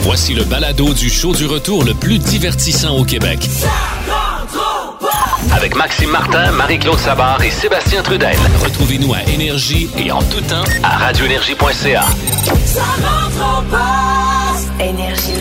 Voici le balado du show du retour le plus divertissant au Québec. Avec Maxime Martin, Marie-Claude Savard et Sébastien Trudel. Retrouvez-nous à Énergie et en tout temps à radioénergie.ca. Ça rentre au poste. Énergie.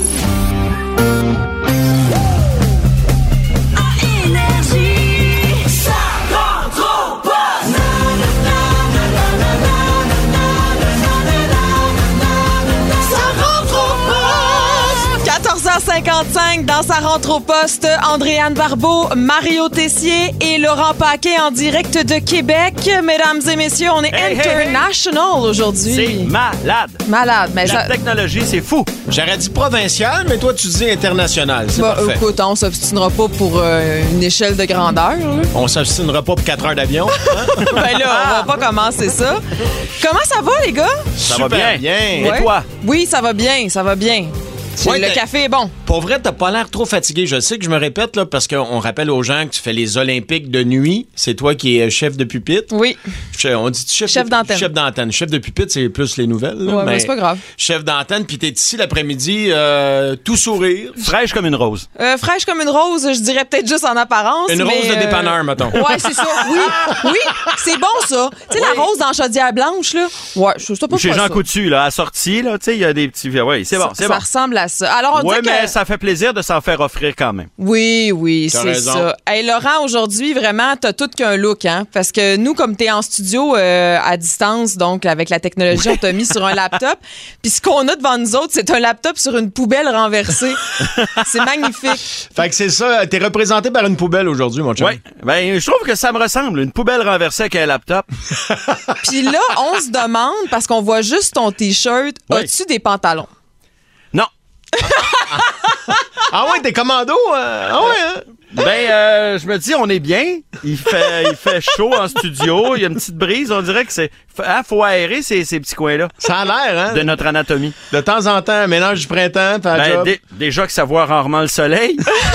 Dans sa rentre au poste, Andréane Barbeau, Mario Tessier et Laurent Paquet en direct de Québec. Mesdames et messieurs, on est international aujourd'hui. C'est malade. Mais la technologie, c'est fou. J'aurais dit provincial, mais toi, tu dis international. C'est parfait. Écoute, on s'obstinera pas pour une échelle de grandeur. Là. On s'obstinera pas pour 4 heures d'avion. Hein? Ben là, on va pas commencer ça. Comment ça va, les gars? Ça va bien. Ouais. Et toi? Oui, ça va bien. Ouais, le café est bon. Pour vrai, t'as pas l'air trop fatigué. Je sais que je me répète, là, parce qu'on rappelle aux gens que tu fais les Olympiques de nuit. C'est toi qui es chef de pupitre. Oui. On dit chef d'antenne. Chef d'antenne. Chef de pupitre, c'est plus les nouvelles. Là, ouais, mais c'est pas grave. Chef d'antenne, puis t'es ici l'après-midi, tout sourire. Fraîche comme une rose. Fraîche comme une rose, je dirais peut-être juste en apparence. Une rose de dépanneur, mettons. Ouais, c'est ça. Oui, c'est bon, ça. Tu sais, la rose dans chaudière blanche, là. Ouais, je sais pas. Chez Jean Coutu, là, assorti, là, tu sais, il y a des petits... Oui, c'est bon, c'est bon. Ça ressemble à ça. Alors, on dit mais ça fait plaisir de s'en faire offrir quand même. Oui, t'as c'est raison. ça. Hey, Laurent, aujourd'hui, vraiment, t'as tout qu'un look, hein? Parce que nous, comme t'es en studio à distance, donc avec la technologie, on t'a mis sur un laptop. Puis ce qu'on a devant nous autres, c'est un laptop sur une poubelle renversée. C'est magnifique. Fait que c'est ça, t'es représenté par une poubelle aujourd'hui, mon chum. Oui, ben je trouve que ça me ressemble, une poubelle renversée avec un laptop. Puis là, on se demande, parce qu'on voit juste ton T-shirt, as-tu des pantalons? Non. Ah ouais, t'es commando? Ah ouais, hein? Ben, je me dis, on est bien. Il fait chaud en studio. Il y a une petite brise. On dirait que c'est... faut aérer ces petits coins-là. Ça a l'air, hein? De notre anatomie. De temps en temps, un mélange du printemps, ben, déjà que ça voit rarement le soleil.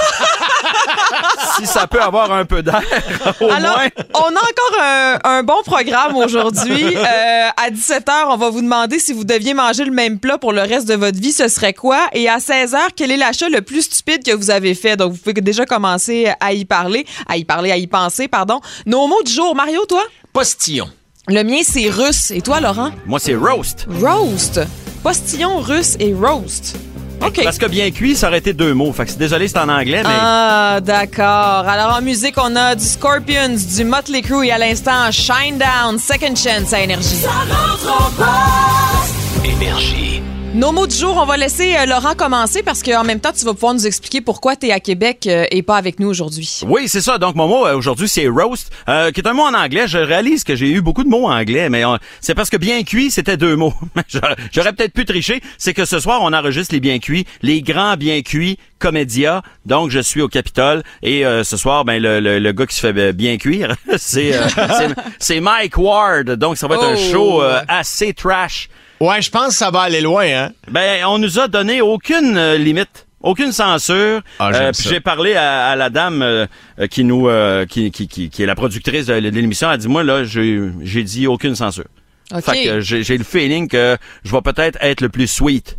Si ça peut avoir un peu d'air, au Alors, moins. On a encore un bon programme aujourd'hui. À 17h, on va vous demander si vous deviez manger le même plat pour le reste de votre vie, ce serait quoi? Et à 16h, quel est l'achat le plus stupide que vous avez fait? Donc, vous pouvez déjà commencer à y penser, pardon. Nos mots du jour. Mario, toi? Postillon. Le mien, c'est russe. Et toi, Laurent? Moi, c'est roast. Roast. Postillon, russe et roast. OK. Parce que bien cuit, ça aurait été 2 mots. Fait que désolé, c'est en anglais, mais... Ah, d'accord. Alors, en musique, on a du Scorpions, du Motley Crue et à l'instant, Shinedown, Second Chance à Énergie. Ça rentre au poste. Énergie. Nos mots du jour, on va laisser Laurent commencer parce qu'en même temps, tu vas pouvoir nous expliquer pourquoi tu es à Québec et pas avec nous aujourd'hui. Oui, c'est ça. Donc, mon mot aujourd'hui, c'est roast, qui est un mot en anglais. Je réalise que j'ai eu beaucoup de mots en anglais, mais c'est parce que bien cuit, c'était 2 mots. J'aurais peut-être pu tricher. C'est que ce soir, on enregistre les bien cuits, les grands bien cuits Comédia. Donc, je suis au Capitole et ce soir, ben le gars qui se fait bien cuire, c'est Mike Ward. Donc, ça va être un show assez trash. Ouais, je pense que ça va aller loin, hein? Ben, on nous a donné aucune limite. Aucune censure. Puis j'ai parlé à la dame qui est la productrice de l'émission. Elle a dit, moi, là, j'ai dit aucune censure. Okay. Fait que j'ai le feeling que je vais peut-être être le plus sweet.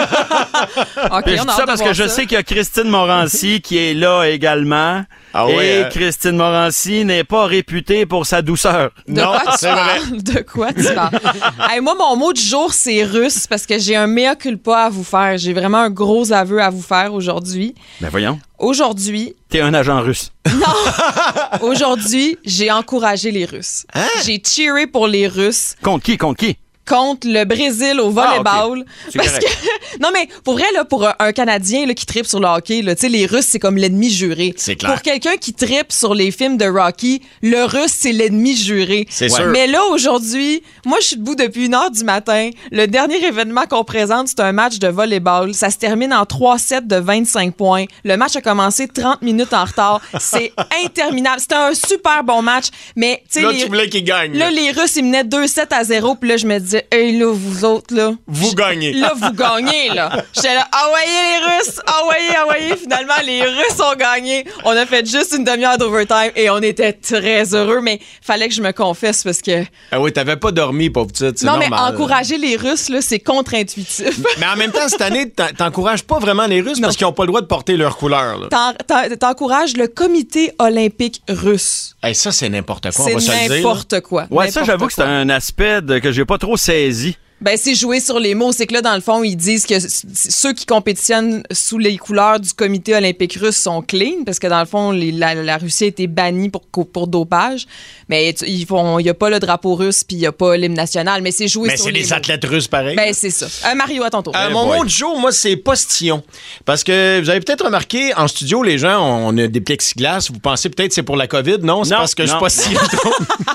Okay, je dis ça parce que je sais qu'il y a Christine Morancy qui est là également. Ah ouais, et Christine Morancy n'est pas réputée pour sa douceur. Non, c'est vrai. De quoi tu parles? Hey, moi, mon mot du jour, c'est russe parce que j'ai un mea culpa à vous faire. J'ai vraiment un gros aveu à vous faire aujourd'hui. Ben voyons. Aujourd'hui... T'es un agent russe. Non! Aujourd'hui, j'ai encouragé les Russes. Hein? J'ai cheeré pour les Russes. Contre qui? Contre le Brésil au volleyball. Okay. C'est Parce correct. que, non, mais pour vrai, là, pour un Canadien là, qui trippe sur le hockey, là, les Russes, c'est comme l'ennemi juré. C'est clair. Pour quelqu'un qui trippe sur les films de Rocky, le Russe, c'est l'ennemi juré. C'est sûr. Mais là, aujourd'hui, moi, je suis debout depuis 1h du matin. Le dernier événement qu'on présente, c'est un match de volleyball. Ça se termine en 3 sets de 25 points. Le match a commencé 30 minutes en retard. C'est interminable. C'était un super bon match. Mais, tu sais, là, tu voulais qu'ils gagnent. Là, les Russes, ils menaient 2-7-0. Puis là, je me disais, disais, hey, là, vous autres, là. Vous gagnez. Là, vous gagnez, là. J'étais là, envoyez les Russes, envoyez. Finalement, les Russes ont gagné. On a fait juste une demi-heure d'overtime et on était très heureux, mais fallait que je me confesse parce que. Ah oui, t'avais pas dormi, pauvre petite, c'est normal. Non, mais encourager les Russes, là, c'est contre-intuitif. Mais en même temps, cette année, t'encourages pas vraiment les Russes parce qu'ils ont pas le droit de porter leur couleur, là. T'encourages le comité olympique russe. Hey, ça, c'est n'importe quoi, on C'est va se le dire. n'importe quoi. Ouais, ça, j'avoue que c'est un aspect que j'ai pas trop saisi. Ben, c'est jouer sur les mots. C'est que là, dans le fond, ils disent que ceux qui compétitionnent sous les couleurs du comité olympique russe sont clean, parce que dans le fond, la Russie a été bannie pour dopage. Mais il n'y a pas le drapeau russe, puis il n'y a pas l'hymne national, mais c'est jouer sur les mots. Mais c'est des athlètes russes, pareil. Ben, c'est ça. Mario, à ton tour. Mon mot du jour, moi, c'est postillon. Parce que vous avez peut-être remarqué, en studio, les gens, on a des plexiglas. Vous pensez peut-être que c'est pour la COVID. Non, c'est parce que je postille trop.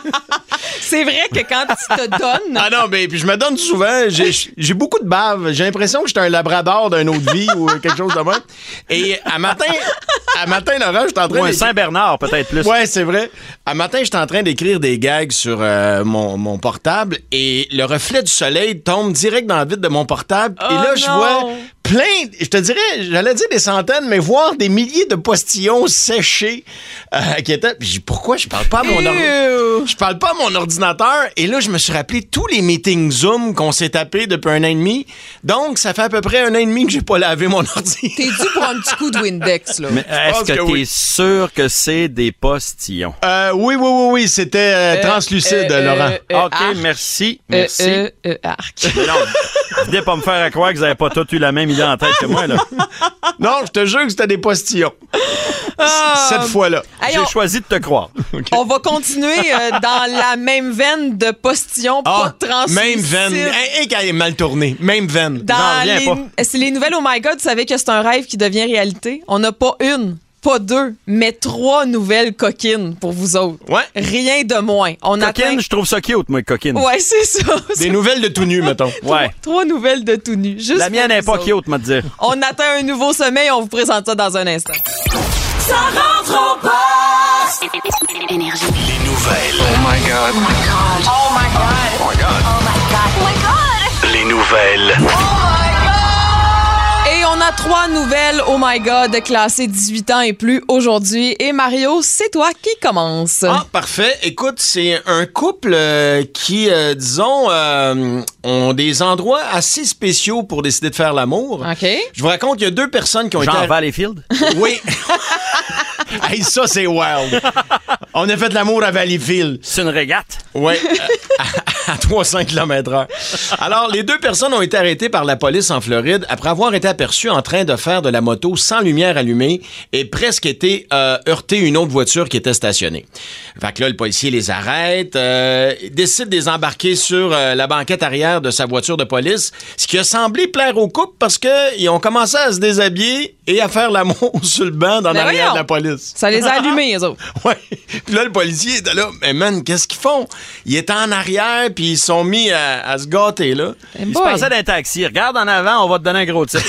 C'est vrai que quand tu te donnes... Ah non, ben, puis je me donne souvent. J'ai beaucoup de bave. J'ai l'impression que j'étais un labrador d'une autre vie ou quelque chose de même. Et à matin, Laurent, j'étais en train de... Ou un Saint-Bernard, peut-être plus. Ouais, c'est vrai. À matin, j'étais en train d'écrire des gags sur mon portable et le reflet du soleil tombe direct dans le vide de mon portable. Et là, je vois plein, je te dirais, j'allais dire des centaines, mais voire des milliers de postillons séchés qui étaient... Puis pourquoi je parle pas à mon je parle pas à mon ordinateur? Et là, je me suis rappelé tous les meetings Zoom qu'on s'est tapés depuis 1 an et demi. Donc, ça fait à peu près 1 an et demi que j'ai pas lavé mon ordi. T'es dû pour un petit coup de Windex, là. Mais est-ce que t'es sûr que c'est des postillons? Oui. C'était translucide, Laurent. OK, merci. Arc. Mais non, venez pas me faire à croire que vous avez pas tous eu la même idée en tête que moi, là. Non, je te jure que c'était des postillons. Cette fois-là. J'ai choisi de te croire. Okay. On va continuer dans la même veine de postillons, pas translucides. Même veine. Quand elle est mal tournée. Même veine. C'est les nouvelles Oh My God, vous savez que c'est un rêve qui devient réalité. On n'a pas une, pas 2, mais 3 nouvelles coquines pour vous autres. Ouais. Rien de moins. Coquine, je trouve ça cute, moi, coquine. Ouais, c'est ça. Des nouvelles de tout nu, mettons. Ouais. 3 nouvelles de tout nu. Juste la mienne n'est pas cute, m'a dit. On atteint un nouveau sommet et on vous présente ça dans un instant. Ça rentre en passe. Énergie. Les nouvelles. Oh my God. Oh my God. Oh my God. Oh my God. Oh my God. Oh my God. Les nouvelles. Oh my God. Et on a 3 nouvelles Oh my God classées 18 ans et plus aujourd'hui. Et Mario, c'est toi qui commence. Ah, parfait. Écoute, c'est un couple qui, disons, ont des endroits assez spéciaux pour décider de faire l'amour. OK. Je vous raconte, il y a 2 personnes qui ont été... Genre Valleyfield? Oui. Hey, ça, c'est wild. On a fait l'amour à Valleyfield. C'est une régate? Oui, à 300 km/h. Alors, les 2 personnes ont été arrêtées par la police en Floride après avoir été aperçues en train de faire de la moto sans lumière allumée et presque été heurter une autre voiture qui était stationnée. Fait que là, le policier les arrête, décide de les embarquer sur la banquette arrière de sa voiture de police, ce qui a semblé plaire au couple parce qu'ils ont commencé à se déshabiller et à faire l'amour sur le banc dans l'arrière de la police. Ça les a allumés, les autres. Ouais. Puis là, le policier était là. Mais man, qu'est-ce qu'ils font? Ils étaient en arrière, puis ils sont mis à se gâter, là. Ils se passaient d'un taxi. Regarde en avant, on va te donner un gros titre.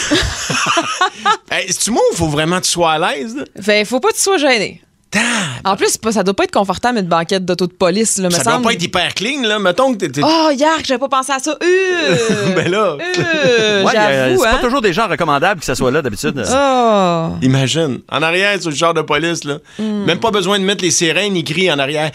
Hey, c'est-tu moi ou faut vraiment que tu sois à l'aise, là? Fait, faut pas que tu sois gêné. En plus, ça doit pas être confortable une banquette d'auto de police. Là, ça doit pas être hyper clean, là. Mettons que t'es... Oh, yark, j'avais pas pensé à ça. Ben là... j'avoue, c'est pas toujours des gens recommandables que ça soit là, d'habitude. Oh. Imagine. En arrière, sur le char de police, là. Même pas besoin de mettre les sirènes, ils crient en arrière.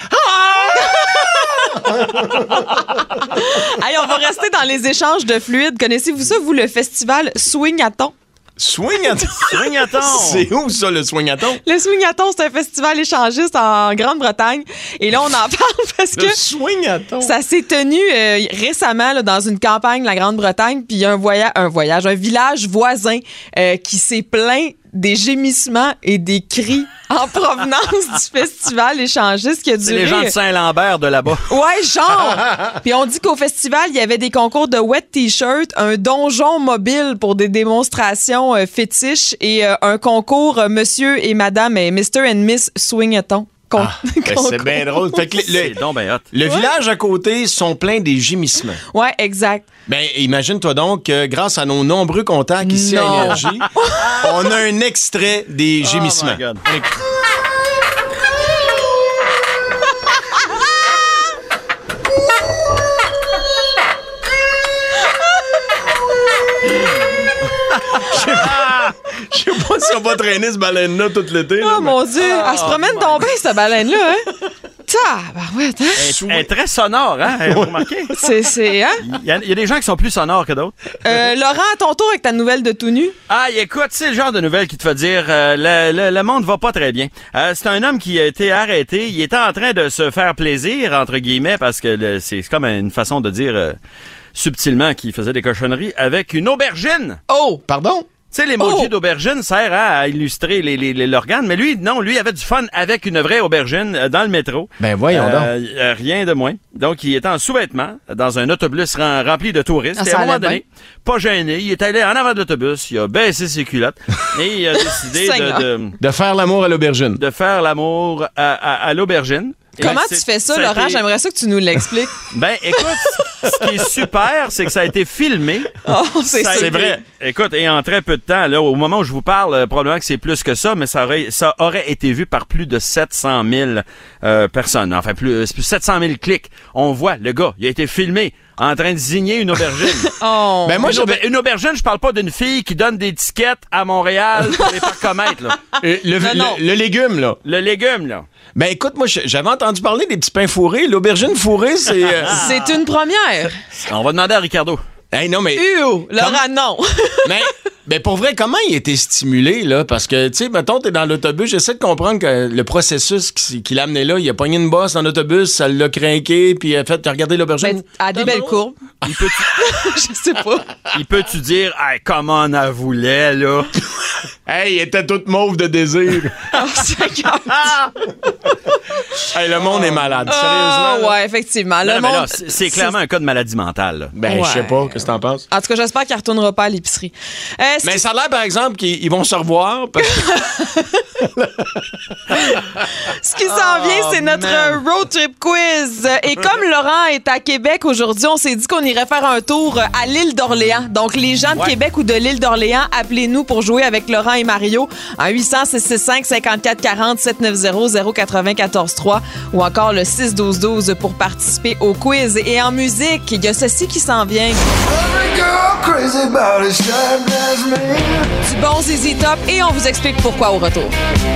Hey, on va rester dans les échanges de fluides. Connaissez-vous ça, vous, le festival Swing-a-thon? Swing-a-thon? Swing-a-thon! C'est où, ça, le Swing-a-thon? Le Swing-a-thon, c'est un festival échangiste en Grande-Bretagne. Et là, on en parle parce que... Le Swing-a-thon? Ça s'est tenu récemment là, dans une campagne de la Grande-Bretagne. Puis il y a un village voisin qui s'est plaint des gémissements et des cris en provenance du festival échangiste qui a duré... C'est les gens de Saint-Lambert de là-bas. Ouais, genre! Puis on dit qu'au festival, il y avait des concours de wet t-shirt, un donjon mobile pour des démonstrations fétiches et un concours Monsieur et Madame et Mr. and Miss Swing-a-thon. C'est bien drôle. Fait que c'est donc bien hot. Le village à côté sont pleins des gémissements. Ouais, exact. Ben, imagine-toi donc que grâce à nos nombreux contacts ici à Énergie, on a un extrait des gémissements. Oh my God. sera pas traîner ce baleine-là toute l'été. Oh mon Dieu, elle se promène ton bain, cette baleine-là, hein? Tabarouette, hein? Elle est très sonore, hein? Vous remarquez? C'est, hein? Il y a des gens qui sont plus sonores que d'autres. Laurent, à ton tour avec ta nouvelle de tout nu. Ah, écoute, c'est le genre de nouvelle qui te fait dire le monde va pas très bien. C'est un homme qui a été arrêté. Il était en train de se faire plaisir, entre guillemets, parce que c'est comme une façon de dire subtilement qu'il faisait des cochonneries avec une aubergine. Oh! Pardon? Tu sais, l'emoji d'aubergine sert à illustrer l'organe, mais lui, non, lui avait du fun avec une vraie aubergine dans le métro. Ben voyons donc. Rien de moins. Donc, il était en sous-vêtements dans un autobus rempli de touristes. Ah, et à un moment donné, pas gêné, il est allé en avant de l'autobus, il a baissé ses culottes et il a décidé de faire l'amour à l'aubergine. De faire l'amour à l'aubergine. Comment tu fais ça, Laurent? J'aimerais ça que tu nous l'expliques. Ben, écoute, ce qui est super, c'est que ça a été filmé. Oh, c'est vrai. Écoute, et en très peu de temps, là, au moment où je vous parle, probablement que c'est plus que ça, mais ça aurait été vu par plus de 700 000 personnes. Enfin, plus 700 000 clics. On voit, le gars, il a été filmé en train de signer une aubergine. Oh. Ben moi, une aubergine, je parle pas d'une fille qui donne des tickets à Montréal pour les parcomètres, là. Le légume, là. Le légume, là. Ben écoute, moi, j'avais entendu parler des petits pains fourrés. L'aubergine fourrée, c'est... C'est une première. On va demander à Ricardo. Hey, non, mais... Laurent, non. Mais pour vrai, comment il a été stimulé, là? Parce que, tu sais, mettons, t'es dans l'autobus, j'essaie de comprendre que le processus qui l'a amené là, il a pogné une bosse dans l'autobus, ça l'a craqué, puis t'as regardé l'aubergine? Ben, à des belles courbes. Je sais pas. Il peut-tu dire, hey, comment on en voulait, là? Hey, il était toute mauve de désir. Hey, le monde est malade, sérieusement. Oh, ouais, effectivement. C'est clairement un cas de maladie mentale, là. Ben, je sais pas, qu'est-ce que t'en penses? En tout cas, j'espère qu'il ne retournera pas à l'épicerie. Mais ça a l'air, par exemple, qu'ils vont se revoir. Parce que... Ce qui s'en vient, c'est notre road trip quiz. Et comme Laurent est à Québec aujourd'hui, on s'est dit qu'on irait faire un tour à l'île d'Orléans. Donc, les gens de Québec ou de l'île d'Orléans, appelez-nous pour jouer avec Laurent et Mario en 800-665-5440 790-094-3 ou encore le 612-12 pour participer au quiz. Et en musique, il y a ceci qui s'en vient. Du bon ZZ Top et on vous explique pourquoi au retour.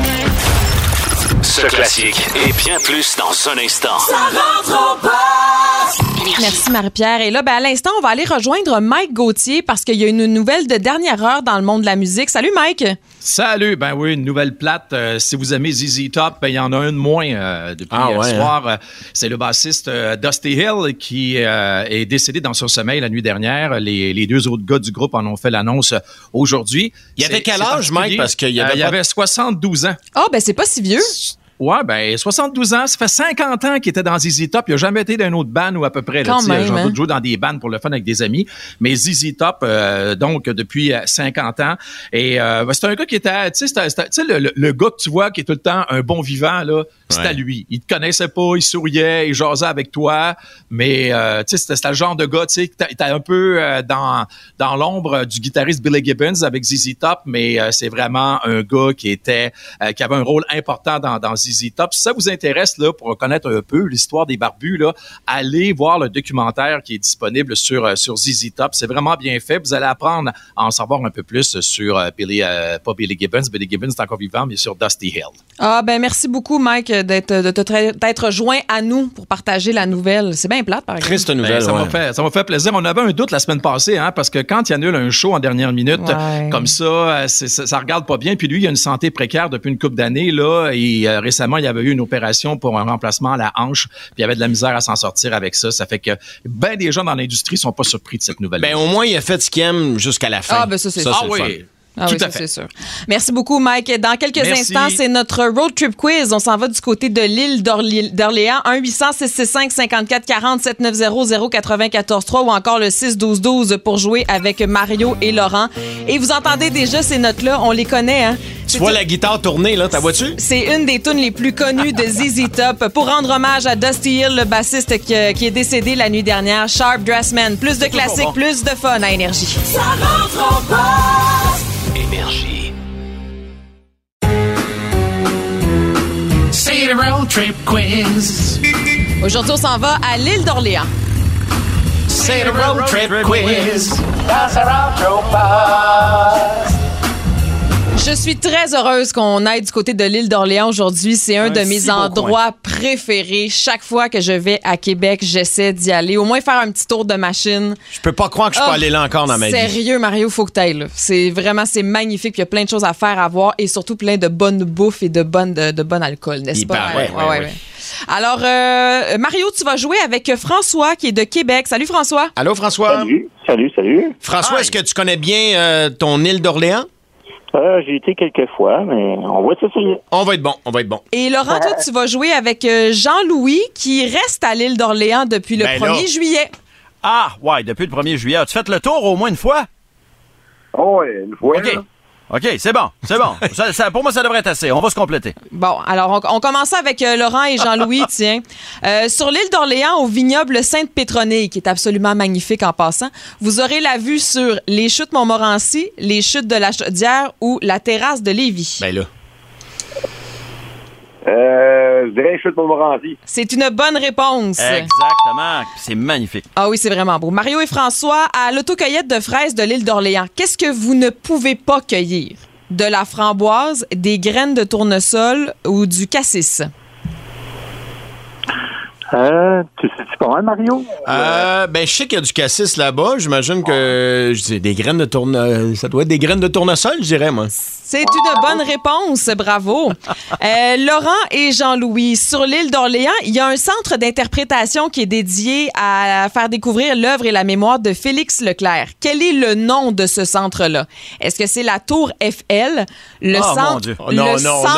Ce classique et bien plus dans un instant. Ça rentre au poste! Merci Marie-Pierre. Et là, à l'instant, on va aller rejoindre Mike Gauthier parce qu'il y a une nouvelle de dernière heure dans le monde de la musique. Salut Mike! Salut! Ben oui, une nouvelle plate. Si vous aimez ZZ Top, il y en a un de moins depuis hier soir. C'est le bassiste Dusty Hill qui est décédé dans son sommeil la nuit dernière. Les deux autres gars du groupe en ont fait l'annonce aujourd'hui. Il avait quel âge, Mike? Parce qu'il y avait 72 ans. Ah, ben c'est pas si vieux. Ouais, ben 72 ans, ça fait 50 ans qu'il était dans ZZ Top. Il a jamais été d'un autre band ou à peu près. Quand même, j'ai envie de jouer dans des bands pour le fun avec des amis. Mais ZZ Top, donc depuis 50 ans. Et c'est un gars qui était, tu sais, le gars que tu vois qui est tout le temps un bon vivant là. C'est à lui. Il te connaissait pas, il souriait, il jasait avec toi, mais tu sais, c'était le genre de gars, tu sais, t'es un peu dans l'ombre du guitariste Billy Gibbons avec ZZ Top, mais c'est vraiment un gars qui avait un rôle important dans ZZ Top. Si ça vous intéresse là pour connaître un peu l'histoire des barbus là, allez voir le documentaire qui est disponible sur ZZ Top. C'est vraiment bien fait. Vous allez apprendre à en savoir un peu plus sur pas Billy Gibbons. Billy Gibbons est encore vivant, mais sur Dusty Hill. Ah ben merci beaucoup Mike d'être joint à nous pour partager la nouvelle. C'est bien plate, par exemple. Triste nouvelle, ça m'a fait plaisir. On avait un doute la semaine passée, hein, parce que quand il annule un show en dernière minute, comme ça, ça regarde pas bien. Puis lui, il a une santé précaire depuis une couple d'années, là. Et récemment, il y avait eu une opération pour un remplacement à la hanche. Puis il y avait de la misère à s'en sortir avec ça. Ça fait que ben des gens dans l'industrie sont pas surpris de cette nouvelle. Ben au moins, il a fait ce qu'il aime jusqu'à la fin. Ah, ben ça, c'est ça. Oui. Ah oui, c'est sûr. Merci beaucoup, Mike. Dans quelques instants, c'est notre road trip quiz. On s'en va du côté de l'île d'Orléans. 1-800-665-5440 790-094-3 ou encore le 612-12 pour jouer avec Mario et Laurent. Et vous entendez déjà ces notes-là, on les connaît, hein? Tu vois la guitare tourner, là, ta vois-tu? C'est une des tunes les plus connues de ZZ Top. Pour rendre hommage à Dusty Hill, le bassiste qui est décédé la nuit dernière. Sharp Dressman. Plus de classiques, plus de fun à Énergie. Ça rentre au poste! Énergie. C'est le road trip quiz. Aujourd'hui, on s'en va à l'île d'Orléans. C'est le road trip quiz. Dans ce road trip. Je suis suis très heureuse qu'on aille du côté de l'île d'Orléans aujourd'hui. C'est un de mes endroits préférés. Chaque fois que je vais à Québec, j'essaie d'y aller. Au moins faire un petit tour de machine. Je peux pas croire que je peux aller là encore dans ma vie. Sérieux, Mario, faut que t'ailles là. C'est magnifique. Il y a plein de choses à faire, à voir et surtout plein de bonne bouffe et de bon alcool, n'est-ce pas? Ouais. Alors, Mario, tu vas jouer avec François qui est de Québec. Salut, François. Allô, François? Salut. François, est-ce que tu connais bien ton île d'Orléans? J'ai été quelques fois, mais on va essayer. On va être bon. Et Laurent, toi, tu vas jouer avec Jean-Louis qui reste à l'île d'Orléans depuis le 1er juillet. Ah, ouais, depuis le 1er juillet. As-tu fait le tour au moins une fois? Oh, ouais, une fois. OK, c'est bon. Pour moi, ça devrait être assez. On va se compléter. Bon, alors, on commence avec Laurent et Jean-Louis, tiens. Sur l'île d'Orléans, au vignoble Sainte-Pétronille, qui est absolument magnifique en passant, vous aurez la vue sur les chutes Montmorency, les chutes de la Chaudière ou la terrasse de Lévis. Ben là. Je dirais chute Montmorency. C'est une bonne réponse. Exactement. C'est magnifique. Ah oui, c'est vraiment beau. Mario et François, à l'autocueillette de fraises de l'île d'Orléans, qu'est-ce que vous ne pouvez pas cueillir? De la framboise, des graines de tournesol ou du cassis? Tu sais pas mal, Mario? Je sais qu'il y a du cassis là-bas. J'imagine que des graines de tournesol. Ça doit être des graines de tournesol, je dirais, moi. C'est une bonne réponse, bravo. Laurent et Jean-Louis, sur l'île d'Orléans, il y a un centre d'interprétation qui est dédié à faire découvrir l'œuvre et la mémoire de Félix Leclerc. Quel est le nom de ce centre-là? Est-ce que c'est la Tour FL, le centre... Mon Dieu. Non.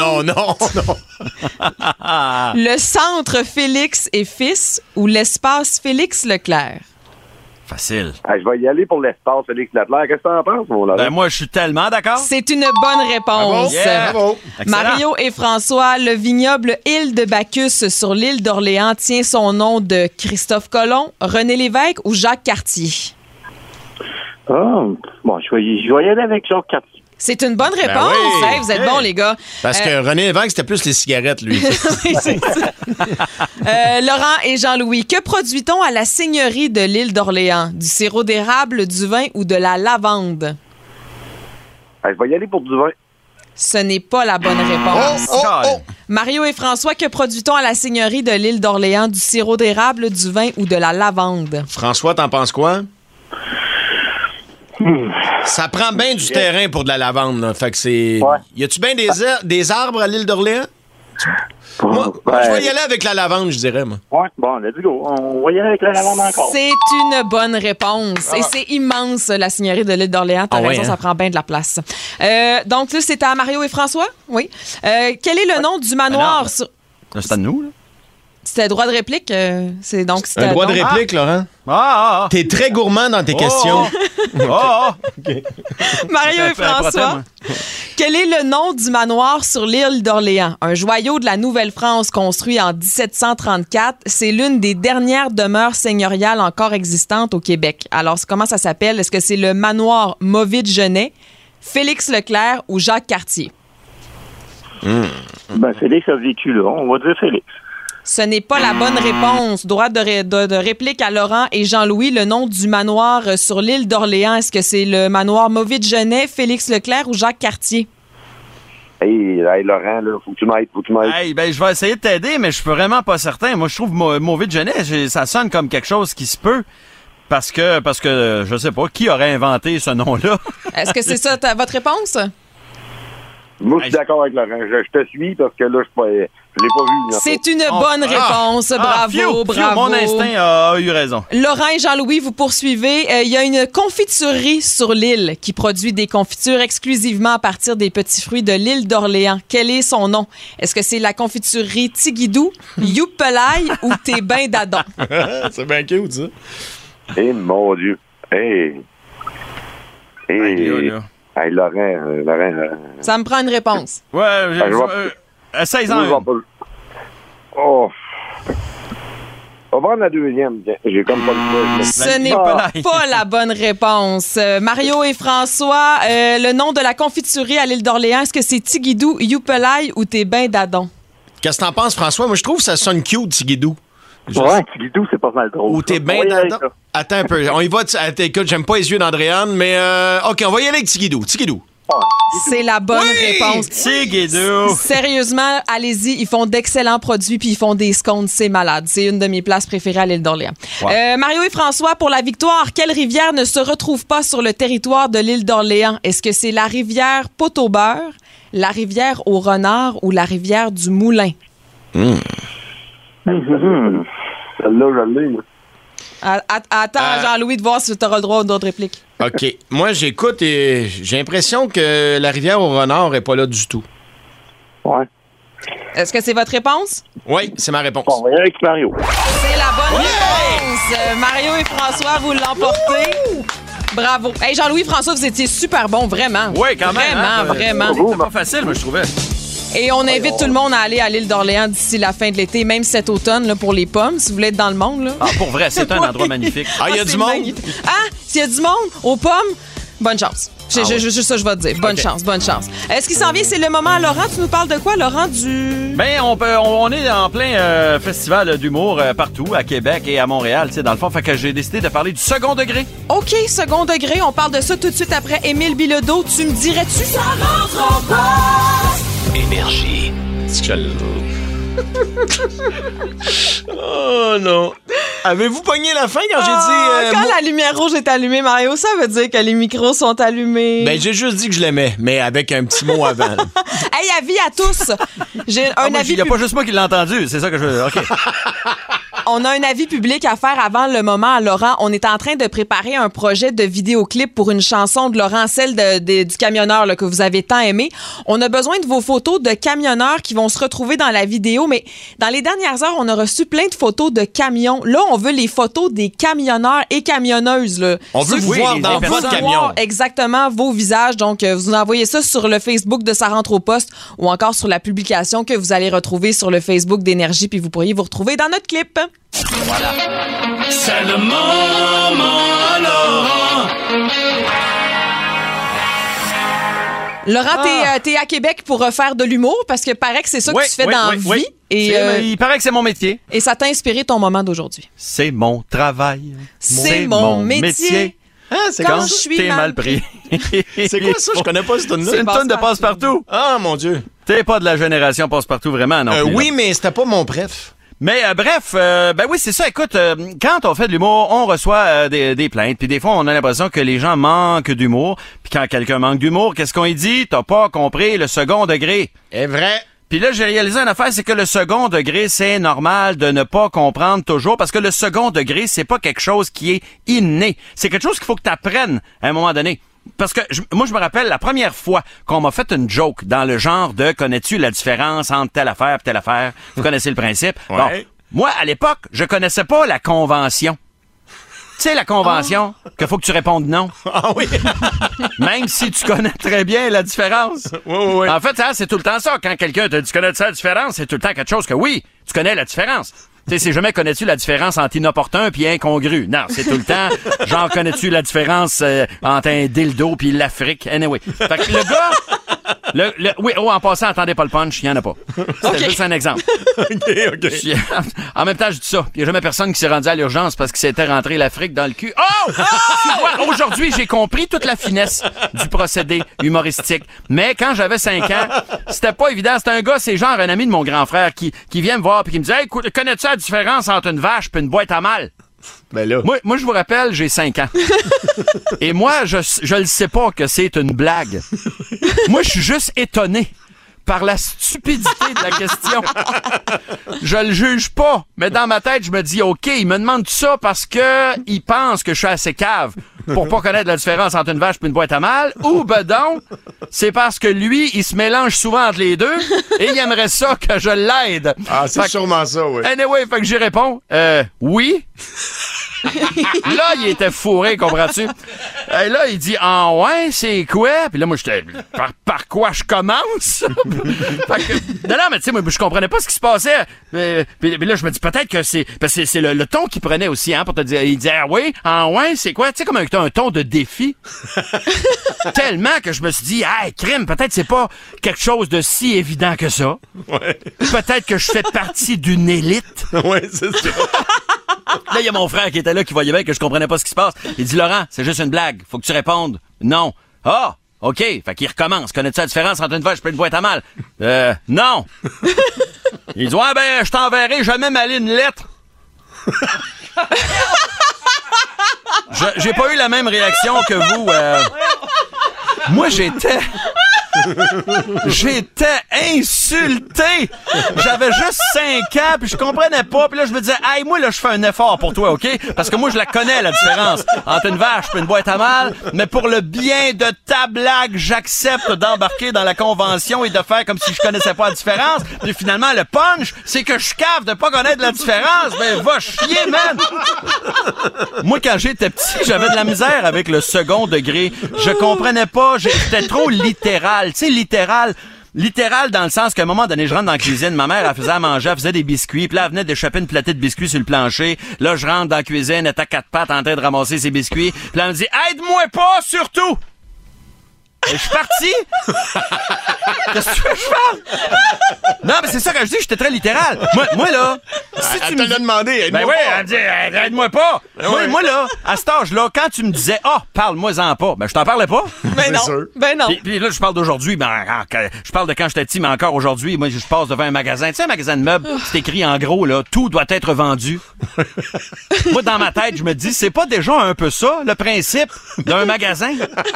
Le centre Félix et Fils ou l'espace Félix Leclerc? Facile. Je vais y aller pour l'espace, Félix Leclerc. Qu'est-ce que t'en penses, mon Laurent? Ben moi, je suis tellement d'accord. C'est une bonne réponse. Bravo. Mario et François, le vignoble Île de Bacchus sur l'île d'Orléans tient son nom de Christophe Colomb, René Lévesque ou Jacques Cartier? Bon, je vais y aller avec Jacques Cartier. C'est une bonne réponse. oui. Hey, vous êtes bons, les gars. Parce que René Lévesque, c'était plus les cigarettes, lui. Oui, c'est ça. Laurent et Jean-Louis, que produit-on à la seigneurie de l'île d'Orléans? Du sirop d'érable, du vin ou de la lavande? Je vais y aller pour du vin. Ce n'est pas la bonne réponse. Oh. Mario et François, que produit-on à la seigneurie de l'île d'Orléans? Du sirop d'érable, du vin ou de la lavande? François, t'en penses quoi? Ça prend bien du terrain pour de la lavande, là. Fait que c'est... Ouais. Y a-tu bien des arbres à l'île d'Orléans? Moi, je vais y aller avec la lavande, je dirais, moi. Ouais, bon, let's go. On va y aller avec la lavande encore. C'est une bonne réponse. Et c'est immense, la seigneurie de l'île d'Orléans. T'as raison, ça prend bien de la place. Donc là, c'est à Mario et François? Oui. Quel est le nom du manoir sur... C'est à nous, là. C'était droit de réplique. C'est donc c'était Un droit de donc- réplique, Laurent? T'es très gourmand dans tes questions. Mario et François. Quel est le nom du manoir sur l'île d'Orléans? Un joyau de la Nouvelle-France construit en 1734. C'est l'une des dernières demeures seigneuriales encore existantes au Québec. Alors, comment ça s'appelle? Est-ce que c'est le manoir Mauvid-Genet, Félix Leclerc ou Jacques Cartier? Félix a vécu là. On va dire Félix. Ce n'est pas la bonne réponse. Droit de réplique à Laurent et Jean-Louis. Le nom du manoir sur l'île d'Orléans, est-ce que c'est le manoir Mauvid-Genet, Félix Leclerc ou Jacques Cartier? Hey, Laurent, là, faut que tu m'aides. Hey, je vais essayer de t'aider, mais je suis vraiment pas certain. Moi, je trouve Mauvid-Genet, ça sonne comme quelque chose qui se peut. Parce que, je sais pas, qui aurait inventé ce nom-là? Est-ce que c'est ça votre réponse? Moi, je suis d'accord avec Laurent. Je te suis parce que là, je l'ai pas vu. C'est une bonne réponse. Bravo. Mon instinct a eu raison. Laurent et Jean-Louis, vous poursuivez. Il y a une confiturerie sur l'île qui produit des confitures exclusivement à partir des petits fruits de l'île d'Orléans. Quel est son nom? Est-ce que c'est la confiturerie Tigidou, Youpelaï ou Tes Bains d'Adam? C'est bien cute, ça. Eh, mon Dieu. Hey, Laurent. Ça me prend une réponse. Ouais, 16 ans. On va prendre la deuxième. J'ai comme pas le choix. Ce n'est pas la bonne réponse. Mario et François, le nom de la confiturerie à l'île d'Orléans, est-ce que c'est Tigidou, Youpelaï ou Tes Bains d'Adam? Qu'est-ce que t'en penses, François? Moi, je trouve que ça sonne cute, Tigidou. Ouais, Tigidou, c'est pas mal drôle. Ou Tes Bains d'Adam. Attends un peu. On y va. Écoute, j'aime pas les yeux d'Andréane, mais OK, on va y aller avec Tigidou. C'est la bonne réponse. C'est Guido. Sérieusement, allez-y, ils font d'excellents produits puis ils font des scones, c'est malade. C'est une de mes places préférées à l'île d'Orléans. Wow. Mario et François, pour la victoire, quelle rivière ne se retrouve pas sur le territoire de l'île d'Orléans? Est-ce que c'est la rivière Pot-au-Beurre, la rivière au Renard ou la rivière du Moulin? Celle-là, je l'ai, moi. Attends, Jean-Louis, de voir si tu auras le droit d'autres répliques. OK. Moi, j'écoute et j'ai l'impression que la rivière au Renard est pas là du tout. Ouais. Est-ce que c'est votre réponse? Oui, c'est ma réponse. Bon, on va y aller avec Mario. C'est la bonne réponse. Mario et François, vous l'emportez. Bravo. Hey, Jean-Louis, François, vous étiez super bons, vraiment. Oui, quand même. Vraiment. C'était pas facile, moi, je trouvais. Et on invite tout le monde à aller à l'île d'Orléans d'ici la fin de l'été, même cet automne, là, pour les pommes, si vous voulez être dans le monde. Là. Ah, pour vrai, c'est un endroit magnifique. Ah, il y a c'est du monde? magnifique. Ah, s'il y a du monde aux pommes, bonne chance. Juste ça, je vais te dire. Bonne chance. Est-ce qu'il s'en vient? C'est le moment, Laurent. Tu nous parles de quoi, Laurent? Ben, on est en plein festival d'humour partout, à Québec et à Montréal, tu sais, dans le fond. Fait que j'ai décidé de parler du second degré. OK, second degré. On parle de ça tout de suite après Émile Bilodeau. Tu me dirais-tu? Ça rentre en poste! Énergie. Oh non. Avez-vous pogné la fin quand j'ai dit... Quand la lumière rouge est allumée, Mario, ça veut dire que les micros sont allumés. Ben, j'ai juste dit que je l'aimais, mais avec un petit mot avant. Hey, avis à tous. J'ai un avis. Il n'y a pas juste moi qui l'ai entendu, c'est ça que je veux. OK. On a un avis public à faire avant le moment à Laurent. On est en train de préparer un projet de vidéoclip pour une chanson de Laurent, celle du camionneur là, que vous avez tant aimé. On a besoin de vos photos de camionneurs qui vont se retrouver dans la vidéo, mais dans les dernières heures, on a reçu plein de photos de camions. Là, on veut les photos des camionneurs et camionneuses. Là. On veut vous voir dans votre camion. Exactement vos visages. Donc, vous envoyez ça sur le Facebook de Ça rentre au poste ou encore sur la publication que vous allez retrouver sur le Facebook d'Énergie, puis vous pourriez vous retrouver dans notre clip. Voilà. C'est le moment Laurent. Laurent, t'es à Québec pour faire de l'humour parce que paraît que c'est ça que tu fais dans la vie. Oui. Et, il paraît que c'est mon métier. Et ça t'a inspiré ton moment d'aujourd'hui. C'est mon travail. C'est mon métier. Ah, c'est Quand quand je suis T'es mal mal pris. C'est quoi ça? Je connais pas ce tune-là. C'est une toune de passe-partout. Ah, mon Dieu. T'es pas de la génération passe-partout vraiment, non plus, Oui, là. mais c'était pas mon préf. Mais bref, ben oui, c'est ça. Écoute, quand on fait de l'humour, on reçoit des plaintes. Puis des fois, on a l'impression que les gens manquent d'humour. Puis quand quelqu'un manque d'humour, qu'est-ce qu'on lui dit? T'as pas compris le second degré. Est vrai. Puis là, j'ai réalisé une affaire, c'est que le second degré, c'est normal de ne pas comprendre toujours, parce que le second degré, c'est pas quelque chose qui est inné. C'est quelque chose qu'il faut que tu apprennes à un moment donné. Parce que moi, je me rappelle la première fois qu'on m'a fait une joke dans le genre de « Connais-tu la différence entre telle affaire et telle affaire? » Vous connaissez le principe? Ouais. Bon, moi, à l'époque, je connaissais pas la convention. Tu sais, la convention, qu'il faut que tu répondes non. Ah oui. Même si tu connais très bien la différence. Oui. En fait, hein, c'est tout le temps ça. Quand quelqu'un te dit tu connais la différence, c'est tout le temps quelque chose que oui, tu connais la différence. Tu sais, c'est jamais connais-tu la différence entre inopportun puis incongru. Non, c'est tout le temps genre connais-tu la différence entre un dildo puis l'Afrique. Anyway. Fait que le gars, oui, en passant, attendez pas le punch, il y en a pas. C'était juste un exemple. OK. En même temps, je dis ça. Il y a jamais personne qui s'est rendu à l'urgence parce qu'il s'était rentré l'Afrique dans le cul. Oh! Tu vois, aujourd'hui, j'ai compris toute la finesse du procédé humoristique. Mais quand j'avais 5 ans, c'était pas évident. C'était un gars, c'est genre un ami de mon grand frère qui vient me voir puis qui me dit « Hey, connais-tu la différence entre une vache et une boîte à mal? » Ben là. Moi, je vous rappelle, j'ai 5 ans. Et moi, je le sais pas que c'est une blague. Moi, je suis juste étonné par la stupidité de la question. Je le juge pas, mais dans ma tête, je me dis, OK, il me demande ça parce que il pense que je suis assez cave pour pas connaître la différence entre une vache et une boîte à mal, ou ben donc, c'est parce que lui, il se mélange souvent entre les deux et il aimerait ça que je l'aide. Ah, c'est sûrement ça, oui. Anyway, fait que j'y réponds, oui. Là, il était fourré, comprends-tu? Et là, il dit, ah ouais, c'est quoi? Puis là, moi, j'étais, par quoi je commence? Fait que, non, mais tu sais, moi, je comprenais pas ce qui se passait. Puis là, je me dis, peut-être que c'est, parce que c'est le ton qu'il prenait aussi, hein, pour te dire, il disait, ah ouais, c'est quoi? Tu sais, comme un ton de défi. Tellement que je me suis dit, hey, crime, peut-être c'est pas quelque chose de si évident que ça. Ouais. Peut-être que je fais partie d'une élite. Ouais, c'est ça. Là, il y a mon frère qui était là, qui voyait bien que je comprenais pas ce qui se passe. Il dit, Laurent, c'est juste une blague. Faut que tu répondes non. Ah! OK. Fait qu'il recommence. Connais-tu la différence entre une vache et une boîte à mal? Non. Il dit, ouais, ben, je t'enverrai jamais m'aller une lettre. J'ai pas eu la même réaction que vous. Moi, j'étais insulté. J'avais juste 5 ans, puis je comprenais pas. Puis là, je me disais, hey, moi, là, je fais un effort pour toi, OK? Parce que moi, je la connais, la différence entre une vache et une boîte à mal. Mais pour le bien de ta blague, j'accepte d'embarquer dans la convention et de faire comme si je connaissais pas la différence. Puis finalement, le punch, c'est que je cave de pas connaître la différence. Ben, va chier, man! Moi, quand j'étais petit, j'avais de la misère avec le second degré. Je comprenais pas. J'étais trop littéral. Tu sais, littéral dans le sens qu'à un moment donné, je rentre dans la cuisine, ma mère, elle faisait à manger, elle faisait des biscuits, puis là, elle venait d'échapper une platée de biscuits sur le plancher. Là, je rentre dans la cuisine, elle est à 4 pattes en train de ramasser ses biscuits, puis là, elle me dit « Aide-moi pas, surtout! » Et je suis parti. Qu'est-ce que tu veux que je fasse? Non, mais c'est ça que je dis, j'étais très littéral. Moi là, si elle te l'a demandé, aide-moi ben pas. Oui, elle me dit, aide-moi pas. Moi, là, à cet âge-là, quand tu me disais, parle-moi-en pas, ben, je t'en parlais pas. Ben non. sûr. Ben non. Puis là, je parle d'aujourd'hui, je parle de quand j'étais petit, mais encore aujourd'hui, moi, je passe devant un magasin. Tu sais, un magasin de meubles, c'est écrit en gros, là, tout doit être vendu. Moi, dans ma tête, je me dis, c'est pas déjà un peu ça, le principe d'un magasin?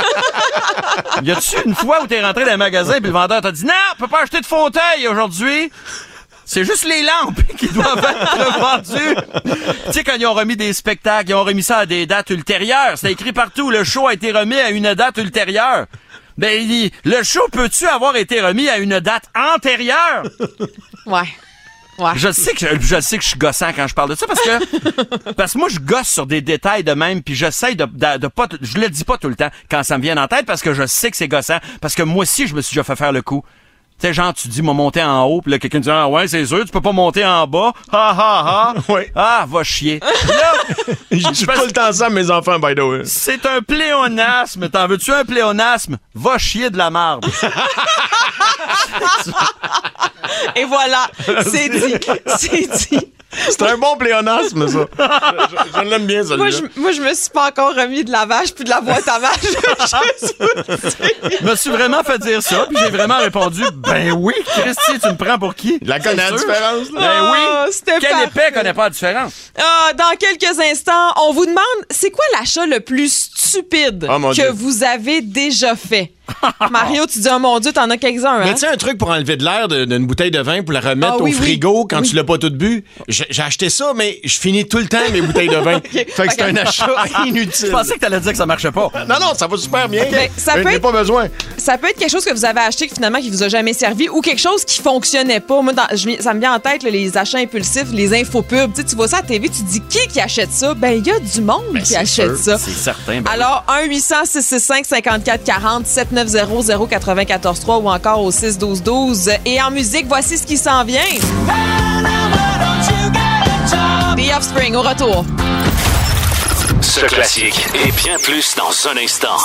Y a-tu une fois où t'es rentré dans un magasin puis le vendeur t'a dit, non, on peut pas acheter de fauteuil aujourd'hui? C'est juste les lampes qui doivent être vendues. Tu sais, quand ils ont remis des spectacles, ils ont remis ça à des dates ultérieures. C'était écrit partout, le show a été remis à une date ultérieure. Ben, le show peut-tu avoir été remis à une date antérieure? Ouais. Je sais que je suis gossant quand je parle de ça parce que moi je gosse sur des détails de même puis j'essaie de pas je le dis pas tout le temps quand ça me vient en tête parce que je sais que c'est gossant parce que moi aussi je me suis déjà fait faire le coup. Tu sais, genre, tu dis, m'a monter en haut, puis là, quelqu'un dit, ah ouais, c'est sûr, tu peux pas monter en bas. Oui. Ah, va chier. Là, je dis tout le temps ça à mes enfants, by the way. C'est un pléonasme. T'en veux-tu un pléonasme? Va chier de la marde. Et voilà, c'est dit. C'est un bon pléonasme, ça. Je l'aime bien, celui-là. Moi, je me suis pas encore remis de la vache puis de la boîte à vache. Je me suis vraiment fait dire ça, puis j'ai vraiment répondu, ben oui, Christy, tu me prends pour qui? La connais la différence, là? Ben oui. C'était Quel parfait. épais connaît pas la différence? Dans quelques instants, on vous demande, c'est quoi l'achat le plus stupide Oh, mon que Dieu. vous avez déjà fait? Mario, tu dis, oh mon Dieu, t'en as quelques-uns, hein? Mais tu sais, un truc pour enlever de l'air d'une bouteille de vin pour la remettre oui, au frigo quand oui. tu l'as pas tout bu. J'ai acheté ça, mais je finis tout le temps mes bouteilles de vin. Fait que c'est un achat inutile. Je pensais que t'allais dire que ça marchait pas. Non, ça va super bien. Mais ça Je peut n'ai être- pas besoin. Ça peut être quelque chose que vous avez acheté que finalement qui vous a jamais servi ou quelque chose qui fonctionnait pas. Moi, ça me vient en tête là, les achats impulsifs, les infopubs. Tu vois ça à la TV, tu te dis qui achète ça? Ben, il y a du monde qui c'est achète sûr. ça. C'est certain. Ben Alors, 1-800-665-5440, 790-094-3 ou encore au 6-12-12. Et en musique, voici ce qui s'en vient. The Offspring, au retour. Ce classique et bien plus dans un instant.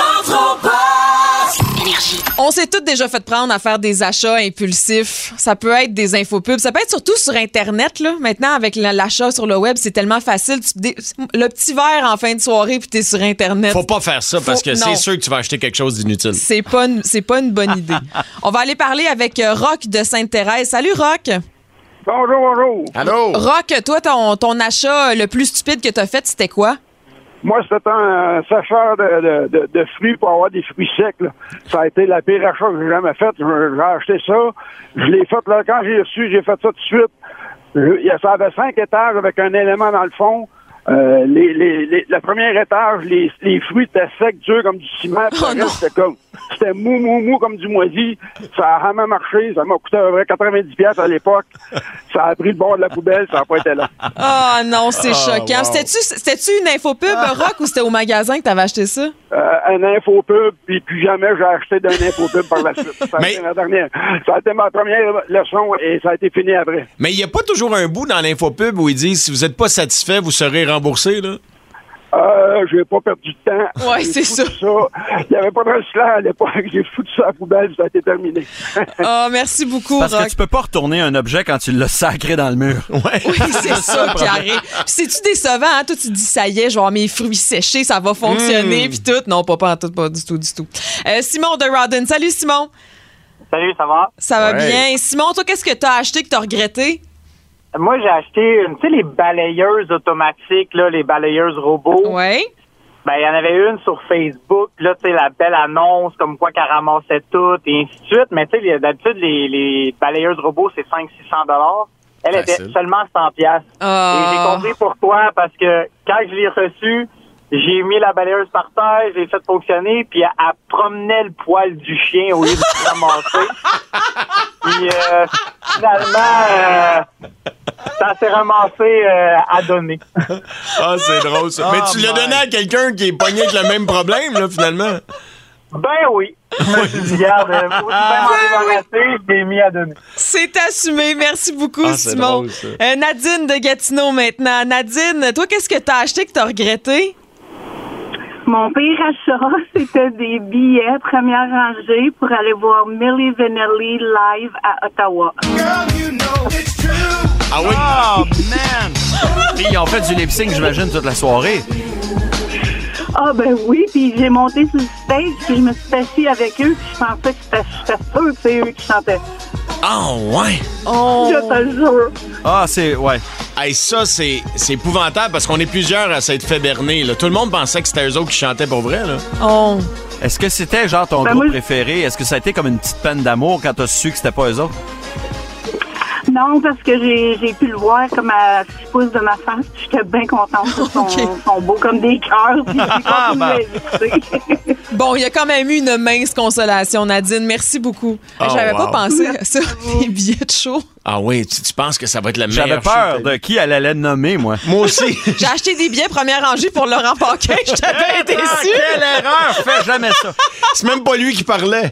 Énergie. On s'est toutes déjà fait prendre à faire des achats impulsifs. Ça peut être des infopubs. Ça peut être surtout sur Internet, là. Maintenant, avec l'achat sur le web, c'est tellement facile. Le petit verre en fin de soirée, puis t'es sur Internet. Faut pas faire ça parce que non. c'est sûr que tu vas acheter quelque chose d'inutile. C'est pas une bonne idée. On va aller parler avec Rock de Sainte-Thérèse. Salut, Rock. Bonjour. Allô? Rock, toi, ton achat le plus stupide que t'as fait, c'était quoi? Moi, c'était un sécheur de fruits pour avoir des fruits secs, là. Ça a été la pire achat que j'ai jamais fait. J'ai acheté ça. Je l'ai fait, là, quand j'ai reçu, j'ai fait ça tout de suite. Ça avait 5 étages avec un élément dans le fond. Le premier étage, les fruits étaient secs, durs comme du ciment. Puis le reste, c'était mou comme du moisi. Ça a jamais marché. Ça m'a coûté à peu près 90$ à l'époque. Ça a pris le bord de la poubelle. Ça n'a pas été là. Ah non, c'est choquant. wow. C'était-tu une infopub, Rock, ou c'était au magasin que t'avais acheté ça? Un infopub, puis plus jamais j'ai acheté d'un infopub par la suite. Ça a Mais- été la dernière. Ça a été ma première leçon et ça a été fini après. Mais il n'y a pas toujours un bout dans l'infopub où ils disent si vous n'êtes pas satisfait, vous serez remboursé, là? J'ai pas perdu de temps. Ouais, c'est ça. Il n'y avait pas de recyclage à l'époque. J'ai foutu ça à la poubelle, ça a été terminé. Merci beaucoup, Parce Rock. que tu peux pas retourner un objet quand tu l'as sacré dans le mur. Ouais. Oui, c'est ça qui arrive. Puis c'est-tu décevant, hein? Toi, tu te dis, ça y est, je vais avoir mes fruits séchés, ça va fonctionner, puis tout. Non, pas en tout, pas du tout. Simon de Rawdon. Salut, Simon. Salut, ça va? Ça va Ouais. bien. Simon, toi, qu'est-ce que t'as acheté que t'as regretté? Moi, j'ai acheté, tu sais, les balayeuses automatiques, là, les balayeuses robots. Oui. Ben, il y en avait une sur Facebook, là, tu sais, la belle annonce, comme quoi qu'elle ramassait tout, et ainsi de suite. Mais tu sais, d'habitude, les balayeuses robots, c'est 500-600 $. Elle Facile. était seulement 100 $. Et j'ai compris pourquoi, parce que quand je l'ai reçue, j'ai mis la balayeuse par terre, j'ai fait fonctionner, puis elle promenait le poil du chien au lieu de se ramasser. Puis finalement, ça s'est ramassé à donner. Ah, c'est drôle, ça. Mais tu l'as donné à quelqu'un qui est pogné avec le même problème, là, finalement. Ben oui. Je me suis dit, regarde, faut bien m'en débarrasser, je l'ai mis à donner. C'est assumé. Merci beaucoup, Ah, c'est Simon. drôle, ça. Nadine de Gatineau maintenant. Nadine, toi, qu'est-ce que t'as acheté que t'as regretté? Mon pire achat, c'était des billets première rangée pour aller voir Milli Vanilli live à Ottawa. Ah oui? Oh, man! Puis ils ont fait du lip-sync, j'imagine, toute la soirée. Ah ben oui, puis j'ai monté sur le stage, puis je me suis assise avec eux, puis je pensais que j'étais sûre que c'est eux qui chantaient. Ah, ouais. Oh. Je te le jure. Ah, c'est... Ouais. Hey, ça, c'est épouvantable parce qu'on est plusieurs à s'être fait berner, là. Tout le monde pensait que c'était eux autres qui chantaient pour vrai, là. Oh. Est-ce que c'était, genre, ton Ben, groupe moi, préféré? Est-ce que ça a été comme une petite peine d'amour quand t'as su que c'était pas eux autres? Non, parce que j'ai pu le voir comme à 6 pouces de ma face. J'étais bien contente. Ils sont beaux comme des cœurs. Puis j'ai continué à l'écouter. Bon, il y a quand même eu une mince consolation, Nadine. Merci beaucoup. Oh, J'avais wow. pas pensé à ça, des billets de show. Ah oui, tu penses que ça va être la meilleure J'avais peur chute? de qui elle allait nommer, moi. Moi aussi. J'ai acheté des billets première rangée pour Laurent Paquin. Je t'avais été Ah, déçu. quelle erreur! Fais jamais ça. C'est même pas lui qui parlait.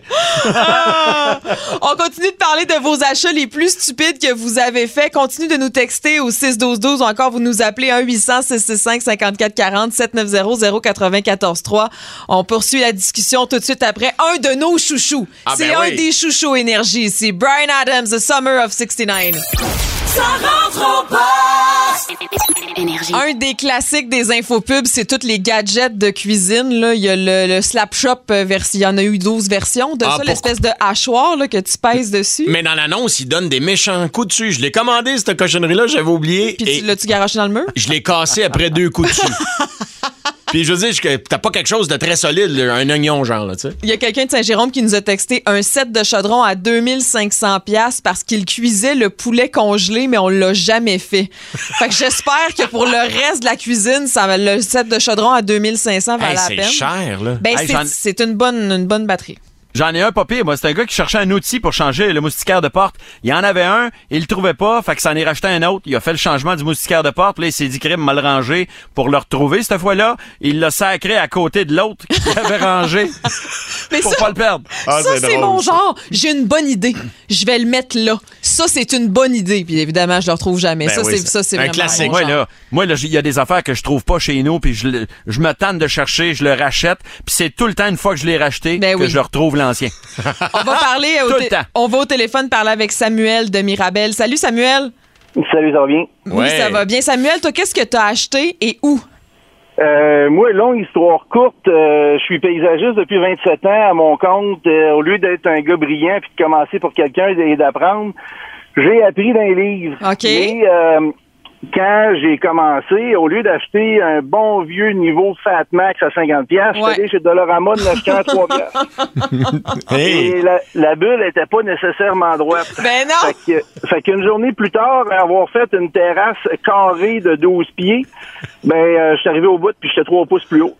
On continue de parler de vos achats les plus stupides que vous avez faits. Continue de nous texter au 61212 ou encore vous nous appelez 1-800-665-5440 790-094-3. On poursuit la discussion tout de suite après un de nos chouchous. Ah, C'est ben un oui. des chouchous énergie. C'est Bryan Adams, The Summer of 69. Ça rentre au poste. Énergie. Un des classiques des infopubs, c'est tous les gadgets de cuisine. Là. Il y a le Slap Shop version. Il y en a eu 12 versions de Ah, ça, l'espèce de hachoir là, que tu pèses dessus. Mais dans l'annonce, il donne des méchants coups dessus. Je l'ai commandé, cette cochonnerie-là, j'avais oublié. Puis Et l'as-tu garoché dans le mur? je l'ai cassé après 2 coups dessus. Puis je veux dire, t'as pas quelque chose de très solide, là, un oignon genre, là, tu sais. Il y a quelqu'un de Saint-Jérôme qui nous a texté un set de chaudron à 2500 $ parce qu'il cuisait le poulet congelé, mais on l'a jamais fait. Fait que j'espère que pour le reste de la cuisine, le set de chaudron à 2500 valait Hey, la c'est peine. cher, là. Ben, Hey, c'est une bonne batterie. J'en ai un pas pire, moi. C'est un gars qui cherchait un outil pour changer le moustiquaire de porte. Il en avait un, il le trouvait pas, fait que ça en est racheté un autre. Il a fait le changement du moustiquaire de porte, puis là, il s'est dit crime mal rangé pour le retrouver cette fois-là. Il l'a sacré à côté de l'autre qu'il avait rangé Mais pour ça, pas le perdre. Ah, ça, c'est drôle, mon ça. genre. J'ai une bonne idée. Je vais le mettre là. Ça, c'est une bonne idée. Puis évidemment, je le retrouve jamais. Ben ça, oui, c'est un vraiment classique. mon genre. Moi, là, il y a des affaires que je trouve pas chez nous, puis je me tente de chercher, je le rachète, puis c'est tout le temps, une fois que je l'ai racheté, Ben que oui. je retrouve l'ancien. On va parler Tout le temps. on va au téléphone parler avec Samuel de Mirabel. Salut Samuel. Salut, ça va bien? Oui, Ouais. ça va bien. Samuel, toi, qu'est-ce que tu as acheté et où? Moi, longue histoire courte, je suis paysagiste depuis 27 ans à mon compte. Au lieu d'être un gars brillant puis de commencer pour quelqu'un et d'apprendre, j'ai appris dans les livres. OK. Mais quand j'ai commencé, au lieu d'acheter un bon vieux niveau Fat Max à 50$, je suis allé chez Dollarama de l'acheter à 3$. Hey. Et la bulle était pas nécessairement droite. Ben non! Fait qu'une journée plus tard, avoir fait une terrasse carrée de 12 pieds, je suis arrivé au bout puis j'étais 3 pouces plus haut.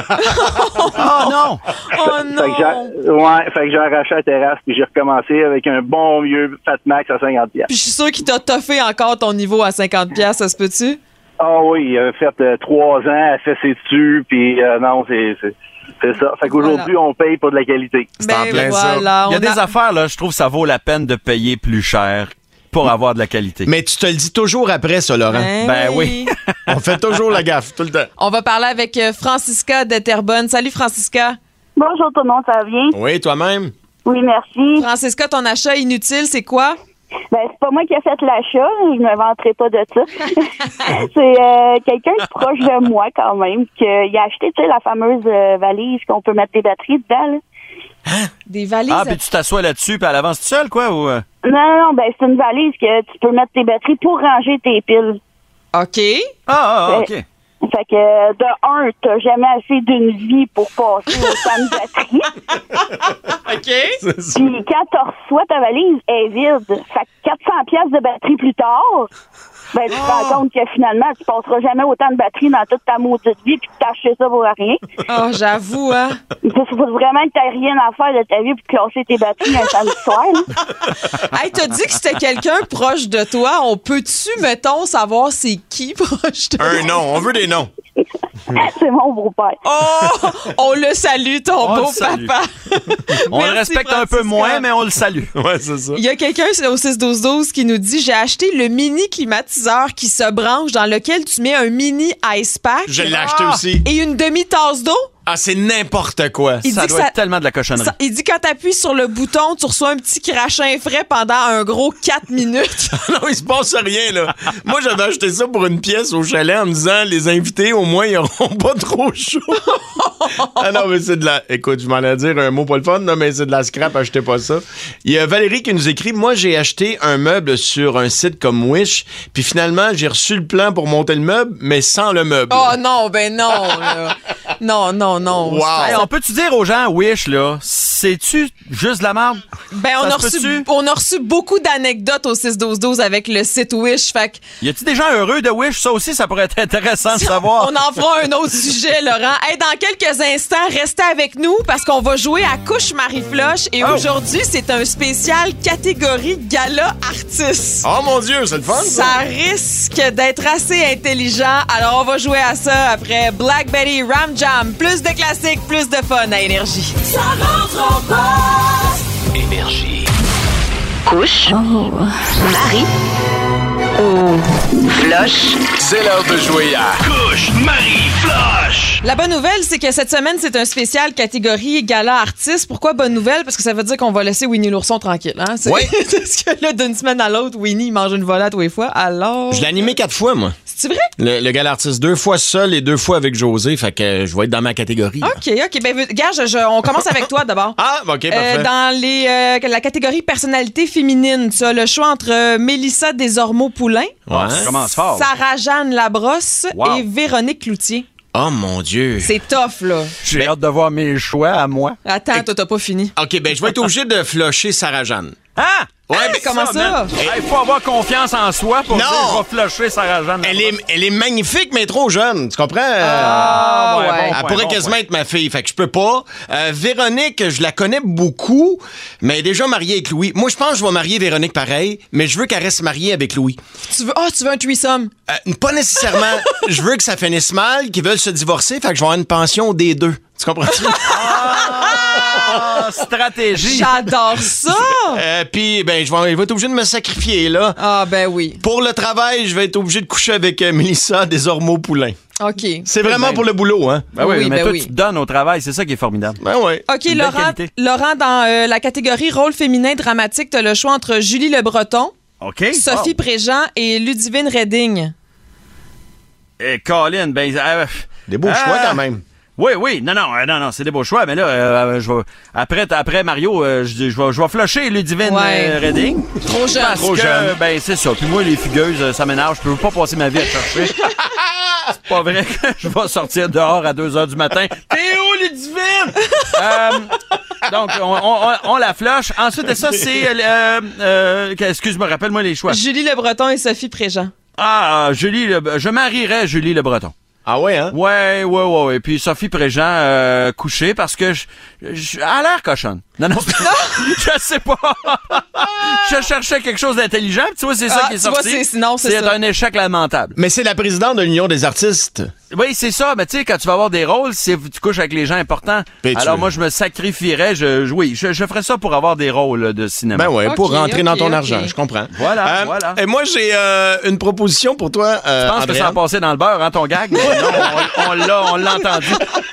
Oh non! Oh non! Fait que j'ai arraché la terrasse puis j'ai recommencé avec un bon vieux Fat Max à 50$. Puis je suis sûr qu'il t'a toffé encore ton niveau à 50$, ça se peut-tu? Ah oui, il a fait 3 ans, à fesser dessus, puis non, c'est ça. Fait qu'aujourd'hui, on paye pour de la qualité. en plein ça. voilà. Il y a on des affaires, là, je trouve que ça vaut la peine de payer plus cher pour avoir de la qualité. Mais tu te le dis toujours après, ça, Laurent. Ben oui. On fait toujours la gaffe, tout le temps. On va parler avec Francisca de Terrebonne. Salut, Francisca. Bonjour tout le monde, ça va bien? Oui, toi-même? Oui, merci. Francisca, ton achat inutile, c'est quoi? Ben, c'est pas moi qui ai fait l'achat, je me vanterai pas de ça. C'est quelqu'un de proche de moi, quand même, qui a acheté, tu sais, la fameuse valise qu'on peut mettre des batteries dedans, là. Des valises. Ah, puis tu t'assois là-dessus, puis elle avance tout seul, quoi? Ou... Non, ben, c'est une valise que tu peux mettre tes batteries pour ranger tes piles. OK. OK. Fait que, de un, t'as jamais assez d'une vie pour passer autant de batteries. OK. Puis quand tu reçois ta valise, elle est vide. Fait que 400 pièces de batterie plus tard, ben tu te rends compte que finalement, tu passeras jamais autant de batterie dans toute ta maudite vie puis que t'as acheté ça pour rien. Oh, j'avoue, hein. Il faut vraiment que t'aies rien à faire de ta vie pour classer tes batteries un samedi soir. Là. Hey, t'as dit que c'était quelqu'un proche de toi. On peut-tu, mettons, savoir c'est qui proche de toi? Un nom, on veut des noms. C'est mon beau-père. Oh! On le salue, ton On beau le salue. papa. On le Merci, respecte un peu Francisca. moins, mais on le salue. Ouais, c'est ça. Il y a quelqu'un au 6-12-12 qui nous dit « J'ai acheté le mini climatiseur qui se branche dans lequel tu mets un mini ice pack. Je l'ai acheté aussi. Et une demi-tasse d'eau. Ah, c'est n'importe quoi. Il Ça dit que doit être tellement de la cochonnerie. Il dit quand t'appuies sur le bouton, tu reçois un petit crachin frais pendant un gros 4 minutes. Non, il se passe rien, là. Moi, j'avais acheté ça pour une pièce au chalet en me disant, les invités, au moins, ils auront pas trop chaud. Ah non, mais c'est de la... Écoute, je m'en allais dire un mot pas le fun, non, mais c'est de la scrap, achetez pas ça. Il y a Valérie qui nous écrit, moi, j'ai acheté un meuble sur un site comme Wish, puis finalement, j'ai reçu le plan pour monter le meuble, mais sans le meuble. Oh non, ben non. Là. Non. Wow. Hey, on peut-tu dire aux gens, Wish, là, c'est-tu juste de la merde? Ben, Ça se peut-tu? on a reçu beaucoup d'anecdotes au 6-12-12 avec le site Wish. Fait que Y a-tu des gens heureux de Wish? Ça aussi, ça pourrait être intéressant de savoir. on en fera un autre sujet, Laurent. Hey, dans quelques instants, restez avec nous parce qu'on va jouer à Couche Marie-Floche. Et aujourd'hui, c'est un spécial catégorie gala artiste. Oh mon Dieu, c'est le fun, ça? Ça risque d'être assez intelligent. Alors, on va jouer à ça après Black Betty, Ram Jam. Plus de classiques, plus de fun à Énergie. Ça rentre en poste. Énergie. Couche. Marie. Ou Floche. C'est l'heure de jouer à Couche Marie-Floche. La bonne nouvelle, c'est que cette semaine, c'est un spécial catégorie gala artiste. Pourquoi bonne nouvelle? Parce que ça veut dire qu'on va laisser Winnie l'ourson tranquille. Hein? Oui. Parce que là, d'une semaine à l'autre, Winnie il mange une volée à tous les fois. Alors... Je l'ai animé 4 fois, moi. C'est vrai? Le gala artiste 2 fois seul et 2 fois avec José, fait que je vais être dans ma catégorie. là. OK. Ben, gars, on commence avec toi d'abord. Ah, OK, parfait. Dans la catégorie personnalité féminine, tu as le choix entre Mélissa Desormeaux-Poulain, Ça commence fort. Sarah-Jeanne Labrosse Wow. et Véronique Cloutier. Oh mon Dieu. C'est tough, là. J'ai hâte de voir mes choix à moi. Attends, toi, t'as pas fini. OK, ben je vais être obligé de flusher Sarah-Jeanne. Ah! Ouais, Hey, mais comment ça? man. Il faut avoir confiance en soi pour Non. dire je vais flusher Sarah-Jeanne. Elle est magnifique, mais trop jeune. Tu comprends? Ah, ouais. Elle pourrait quasiment être ma fille, fait que je peux pas. Véronique, je la connais beaucoup, mais elle est déjà mariée avec Louis. Moi, je pense que je vais marier Véronique pareil, mais je veux qu'elle reste mariée avec Louis. Tu veux un threesome? Pas nécessairement. Je veux que ça finisse mal, qu'ils veulent se divorcer, fait que je vais avoir une pension des deux. Tu comprends-tu? Ah, stratégie. J'adore ça! Puis, ben, je vais être obligé de me sacrifier, là. Ah, ben oui. Pour le travail, je vais être obligé de coucher avec Mélissa Desormeaux-Poulain. OK. C'est vraiment pour le boulot, hein? Ben oui, Oui, mais ben toi, oui. tu te donnes au travail, c'est ça qui est formidable. Ben ouais. OK, Une belle Laurent, qualité. dans la catégorie rôle féminin dramatique, tu as le choix entre Julie Le Breton, OK? Sophie Préjean et Ludivine Redding. Et Colin, ben... Des beaux choix, quand même. Oui, non, c'est des beaux choix, mais là, je vais, après Mario, je vais flusher Ludivine Ouais. Redding. Trop jeune. Parce que, ben, c'est ça. Puis moi, les figueuses, ça m'énerve. Je peux pas passer ma vie à chercher. C'est pas vrai que je vais sortir dehors à 2h du matin. T'es où, Ludivine? Donc, on la flush. Ensuite de ça, c'est... excuse-moi, rappelle-moi les choix. Julie Le Breton et Sophie Préjean. Ah, je marierais Julie Le Breton. Ah ouais, hein? Ouais. Puis Sophie Préjean couchée parce que elle a l'air cochonne. Non. Je sais pas. Je cherchais quelque chose d'intelligent, puis tu vois, c'est ça qui est sorti. C'est un échec lamentable. Mais c'est la présidente de l'Union des artistes. Oui, c'est ça. Mais tu sais, quand tu vas avoir des rôles, tu couches avec les gens importants. Alors moi, je me sacrifierais. Je ferais ça pour avoir des rôles de cinéma. Ben ouais, pour rentrer dans ton argent, je comprends. Voilà. Et moi, j'ai une proposition pour toi, Je pense que ça a passé dans le beurre, hein, ton gag? Non, on l'a entendu.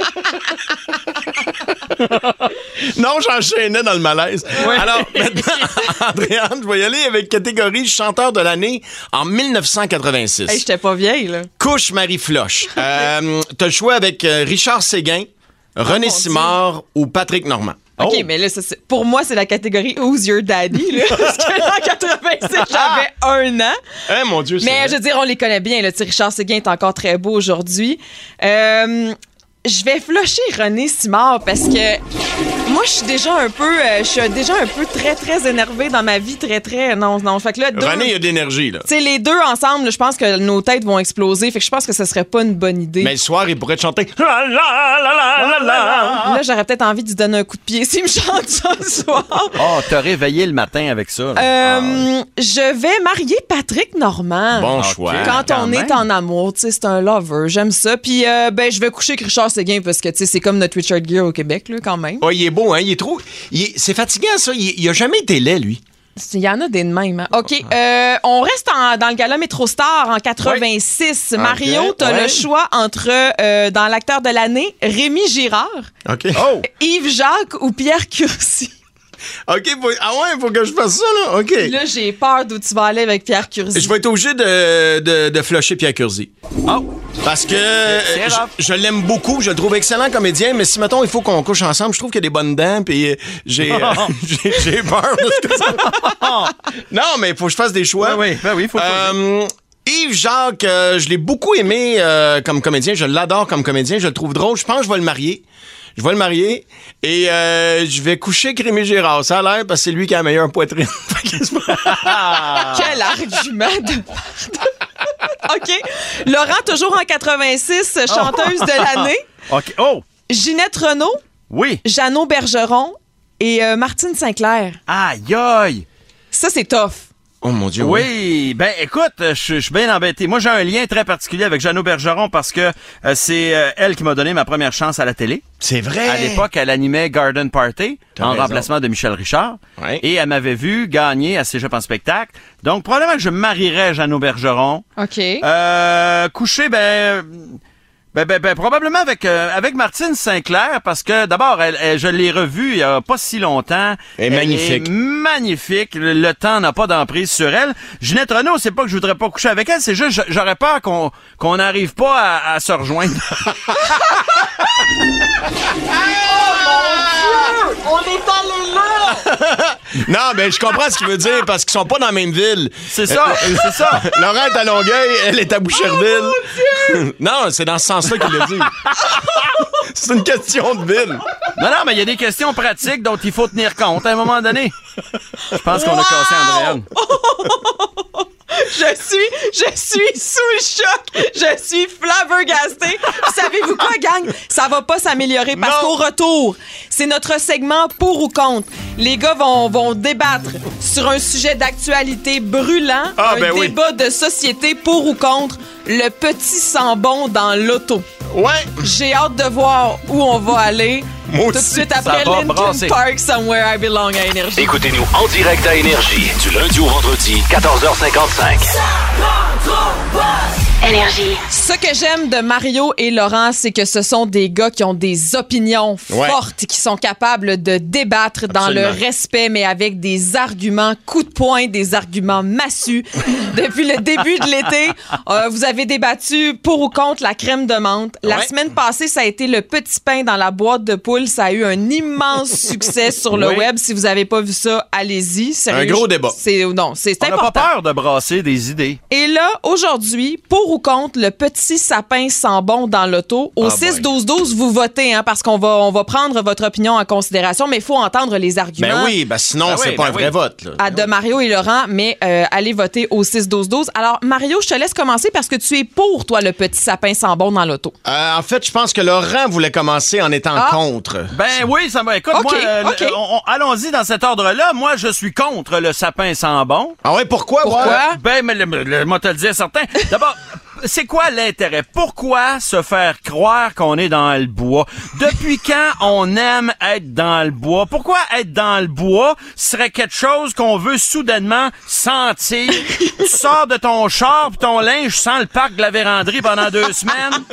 Non, j'enchaînais dans le malaise. Oui. Alors, maintenant, Andréane, je vais y aller avec catégorie chanteur de l'année en 1986. Hey, j'étais pas vieille, là. Couche Marie Floche. T'as le choix avec Richard Séguin, René Simard ou Patrick Normand. OK, mais là, pour moi, c'est la catégorie Who's Your Daddy? Là, parce que en 86, j'avais 1 an. Eh, mon Dieu, c'est Mais vrai. je veux dire, on les connaît bien. Là. Richard Séguin est encore très beau aujourd'hui. Je vais flusher René Simard parce que moi, je suis déjà un peu très, très énervée dans ma vie. Non. Fait que là, René, il y a de l'énergie, là. Tu sais, les deux ensemble, je pense que nos têtes vont exploser. Fait que je pense que ce serait pas une bonne idée. Mais le soir, il pourrait te chanter. Là, j'aurais peut-être envie de lui donner un coup de pied s'il me chante ça le soir. Oh, t'as réveillé le matin avec ça. Je vais marier Patrick Normand. Bon choix. Quand on est en amour, tu sais, c'est un lover. J'aime ça. Puis, je vais coucher avec Richard Séguin parce que, tu sais, c'est comme notre Richard Gere au Québec, là, quand même. Oh, il est beau, hein? Il est trop. C'est fatigant, ça. Il a jamais été laid, lui. Il y en a des de même. Hein. OK. On reste dans le gala Métro Star en 86. Oui. Mario, t'as le choix entre, dans l'acteur de l'année, Rémi Girard, Yves Jacques ou Pierre Curzi. OK, faut que je fasse ça, là. OK. Là, j'ai peur d'où tu vas aller avec Pierre Curzi. Je vais être obligé de flusher Pierre Curzi. Oh! Parce que je l'aime beaucoup, je le trouve excellent comédien, mais si, mettons, il faut qu'on couche ensemble, je trouve qu'il y a des bonnes dents, puis j'ai peur de ce que ça... Non, mais il faut que je fasse des choix. Oui, faut Yves Jacques, je l'ai beaucoup aimé comme comédien, je l'adore comme comédien, je le trouve drôle, je pense que je vais le marier. Je vais le marier et je vais coucher avec Rémi Girard. Ça a l'air parce que c'est lui qui a la meilleure poitrine. Quel argument de merde. OK. Laurent, toujours en 86, chanteuse de l'année. OK. Oh! Ginette Renault. Oui. Jeannot Bergeron et Martine Sinclair. Aïe, aïe! Ça, c'est tough. Oh mon Dieu. Oui, ben écoute, je suis bien embêté. Moi, j'ai un lien très particulier avec Jeannot Bergeron parce que c'est elle qui m'a donné ma première chance à la télé. C'est vrai. À l'époque, elle animait Garden Party remplacement de Michel Richard. Ouais. Et elle m'avait vu gagner à Cégep en spectacle. Donc, probablement que je marierais Jeannot Bergeron. OK. Coucher, probablement avec Martine Sinclair parce que d'abord je l'ai revue il y a pas si longtemps. Elle est magnifique. Magnifique. Le temps n'a pas d'emprise sur elle. Ginette Renault, c'est pas que je voudrais pas coucher avec elle, c'est juste j'aurais peur qu'on n'arrive pas à se rejoindre. On est allé là! Non, mais je comprends ce qu'il veut dire parce qu'ils sont pas dans la même ville. C'est ça, c'est ça. Laurent est à Longueuil, elle est à Boucherville. Non, c'est dans ce sens-là qu'il l'a dit. C'est une question de ville. Non, mais il y a des questions pratiques dont il faut tenir compte à un moment donné. Je pense qu'on a cassé Andréane. Je suis sous le choc. Je suis flabbergastée. Savez-vous quoi, gang? Ça va pas s'améliorer parce qu'au retour, c'est notre segment pour ou contre. Les gars vont débattre sur un sujet d'actualité brûlant, débat de société pour ou contre le petit sang-bon dans l'auto. Ouais. J'ai hâte de voir où on va aller. Moi tout de aussi, suite après Linkin Park, Somewhere I Belong à Énergie. Écoutez-nous en direct à Énergie, du lundi au vendredi, 14h55. Énergie. Ce que j'aime de Mario et Laurent, c'est que ce sont des gars qui ont des opinions fortes, qui sont capables de débattre dans le respect, mais avec des arguments coup de poing, des arguments massus. Depuis le début de l'été, vous avez débattu pour ou contre la crème de menthe. La semaine passée, ça a été le petit pain dans la boîte de poule. Ça a eu un immense succès sur le web. Si vous n'avez pas vu ça, allez-y. Sérieux, un gros débat. C'est important. On n'a pas peur de brasser des idées. Et là, aujourd'hui, pour ou contre le petit sapin sent bon dans l'auto, au 6-12-12, vous votez, hein, parce qu'on va prendre votre opinion en considération, mais il faut entendre les arguments. Ben oui, sinon, c'est pas un vrai vote. Là. De Mario et Laurent, mais allez voter au 6-12-12. Alors, Mario, je te laisse commencer parce que tu es pour, toi, le petit sapin sent bon dans l'auto. En fait, je pense que Laurent voulait commencer en étant contre. Ben oui, ça va. Écoute, moi, allons-y dans cet ordre-là. moi, je suis contre le sapin sans bon. Ah ouais, pourquoi? Ben, mais moi te le dire certain. D'abord, c'est quoi l'intérêt? Pourquoi se faire croire qu'on est dans le bois? Depuis quand on aime être dans le bois? Pourquoi être dans le bois serait quelque chose qu'on veut soudainement sentir? Tu sors de ton char pis ton linge sans le parc de la véranderie pendant 2 semaines?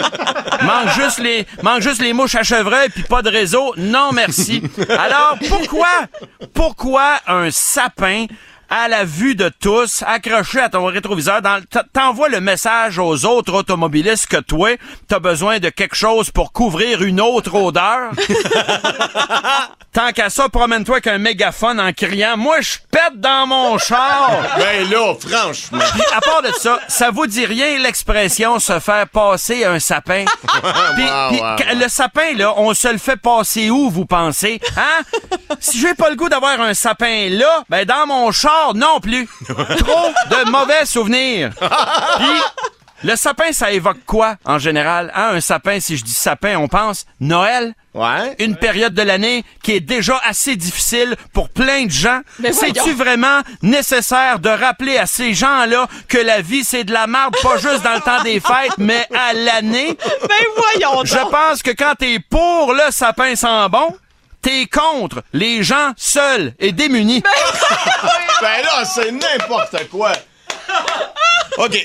Manque juste les mouches à chevreuil puis pas de réseau? Non, merci. Alors, pourquoi un sapin à la vue de tous, accroché à ton rétroviseur, t'envoies le message aux autres automobilistes que toi, t'as besoin de quelque chose pour couvrir une autre odeur? Tant qu'à ça, promène-toi avec un mégaphone en criant « Moi, je pète dans mon char! » Ben là, franchement. Puis, à part de ça, ça vous dit rien l'expression « se faire passer un sapin ». Puis, le sapin, là, on se le fait passer où, vous pensez? Hein? Si j'ai pas le goût d'avoir un sapin là, ben dans mon char, non plus. Trop de mauvais souvenirs. Puis, le sapin, ça évoque quoi, en général? Hein, un sapin, si je dis sapin, on pense Noël. Ouais. Une période de l'année qui est déjà assez difficile pour plein de gens. C'est-tu vraiment nécessaire de rappeler à ces gens-là que la vie, c'est de la merde, pas juste dans le temps des fêtes, mais à l'année? Ben voyons donc. Je pense que quand t'es pour le sapin sans bon, t'es contre les gens seuls et démunis. Ben là, c'est n'importe quoi. OK.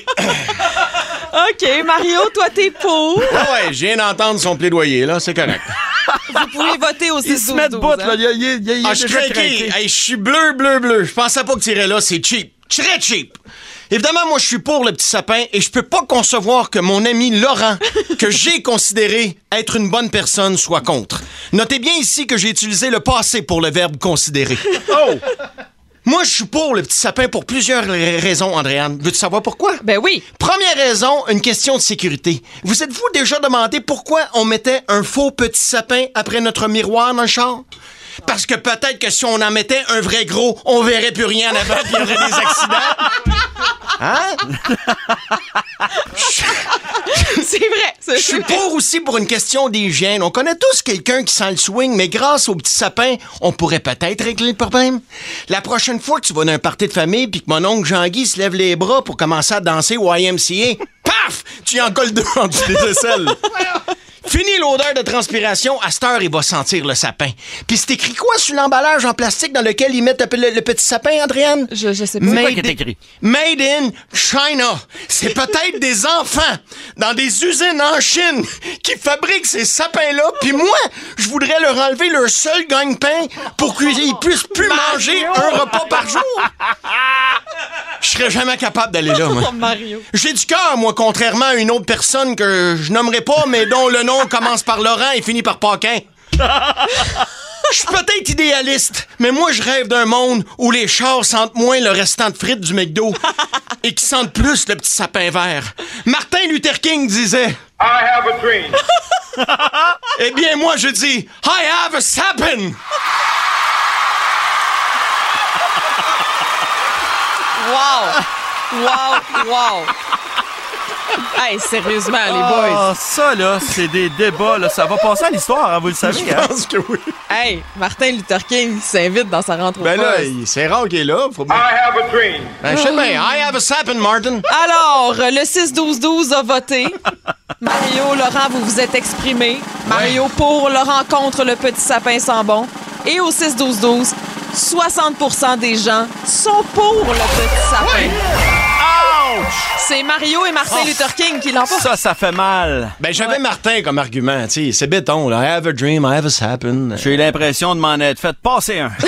OK, Mario, toi, t'es pour. Ouais, je viens d'entendre son plaidoyer, là, c'est correct. Vous pouvez voter au 6-12-12. Il se met de bout, là. Il Je suis craqué. Hey, je suis bleu. Je pensais pas que t'irais là, c'est cheap. Très cheap. Évidemment, moi, je suis pour le petit sapin et je peux pas concevoir que mon ami Laurent, que j'ai considéré être une bonne personne, soit contre. Notez bien ici que j'ai utilisé le passé pour le verbe considérer. Oh! Moi, je suis pour le petit sapin pour plusieurs raisons, Andréane. Veux-tu savoir pourquoi? Ben oui. Première raison, une question de sécurité. Vous êtes-vous déjà demandé pourquoi on mettait un faux petit sapin après notre miroir dans le char? Parce que peut-être que si on en mettait un vrai gros, on verrait plus rien en avant puis il y aurait des accidents. Hein? C'est vrai. Je suis pour aussi pour une question d'hygiène. On connaît tous quelqu'un qui sent le swing, mais grâce au petit sapin, on pourrait peut-être régler le problème. La prochaine fois que tu vas dans un party de famille puis que mon oncle Jean-Guy se lève les bras pour commencer à danser au YMCA, paf! Tu y en colles 2 en dessous des aisselles. Fini l'odeur de transpiration, à cette heure, il va sentir le sapin. Puis c'est écrit quoi sur l'emballage en plastique dans lequel ils mettent le petit sapin, Andréane? Je sais pas. C'est quoi qui est écrit? Made in China. C'est peut-être des enfants dans des usines en Chine qui fabriquent ces sapins-là. Puis moi, je voudrais leur enlever leur seul gagne-pain pour qu'ils puissent plus manger un repas par jour. Je serais jamais capable d'aller là, moi. Mario. J'ai du cœur, moi, contrairement à une autre personne que je nommerai pas, mais dont le nom commence par Laurent et finit par Paquin. Je suis peut-être idéaliste, mais moi, je rêve d'un monde où les chars sentent moins le restant de frites du McDo et qui sentent plus le petit sapin vert. Martin Luther King disait « I have a dream. » Eh bien, moi, je dis « I have a sapin. » Wow! Hey, sérieusement, les boys. Ça, là, c'est des débats, là. Ça va passer à l'histoire, hein, vous le savez. Je pense que oui. Hey, Martin Luther King s'invite dans sa rentre au Ben là, poste. c'est rare qu'il est là. Faut... I have a dream. Ben, je sais bien. I have a sapin, Martin. Alors, le 6-12-12 a voté. Mario, Laurent, vous vous êtes exprimés. Mario pour, Laurent contre le petit sapin sans bon. Et au 6-12-12, 60% des gens sont pour le petit sapin. C'est Mario et Martin Luther King qui l'emportent. Ça fait mal. Ben, j'avais Martin comme argument, tu sais. C'est béton, là. I have a dream, I have a sapin. J'ai eu l'impression de m'en être fait passer un.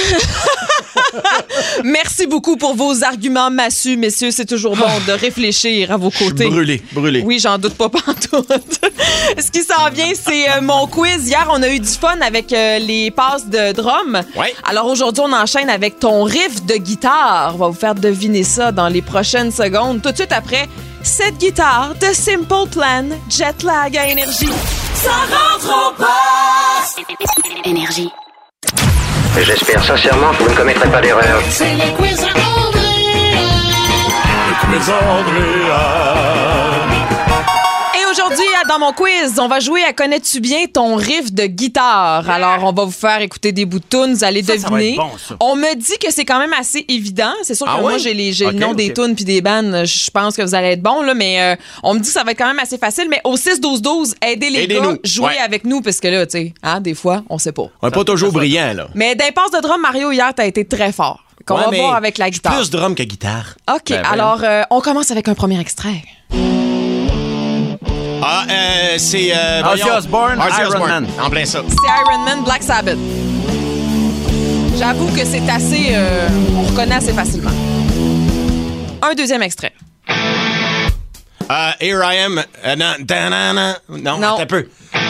Merci beaucoup pour vos arguments massus, messieurs. C'est toujours bon de réfléchir à vos côtés. Brûlé. Oui, j'en doute pas pantoute. Ce qui s'en vient, c'est mon quiz. Hier, on a eu du fun avec les passes de drum. Ouais. Alors aujourd'hui, on enchaîne avec ton riff de guitare. On va vous faire deviner ça dans les prochaines secondes. Tout de suite après, cette guitare de Simple Plan, Jetlag à Énergie. Ça rentre au poste. Énergie. J'espère sincèrement que vous ne commettrez pas d'erreur. C'est le quiz à Andréane. Et aujourd'hui, à dans mon quiz, on va jouer à Connais-tu bien ton riff de guitare? Alors, on va vous faire écouter des bouts de tunes, vous allez deviner. Ça va être bon, ça. On me dit que c'est quand même assez évident. C'est sûr que Ah moi, ouais? j'ai le nom des tunes puis des bands. Je pense que vous allez être bon, là, mais on me dit que ça va être quand même assez facile. Mais au 6-12-12, aidez-nous. Gars, jouez avec nous, parce que là, tu sais, des fois, on sait pas. On n'est pas toujours brillant, là. Mais d'impasse de drum, Mario, hier, t'as été très fort. Qu'on va voir avec la guitare. Plus drum que guitare. OK, alors, on commence avec un premier extrait. C'est... Ozzy Osbourne, Iron Man. En plein ça. C'est Iron Man, Black Sabbath. J'avoue que c'est assez... on reconnaît assez facilement. Un deuxième extrait. Here I Am. Non, attends un peu.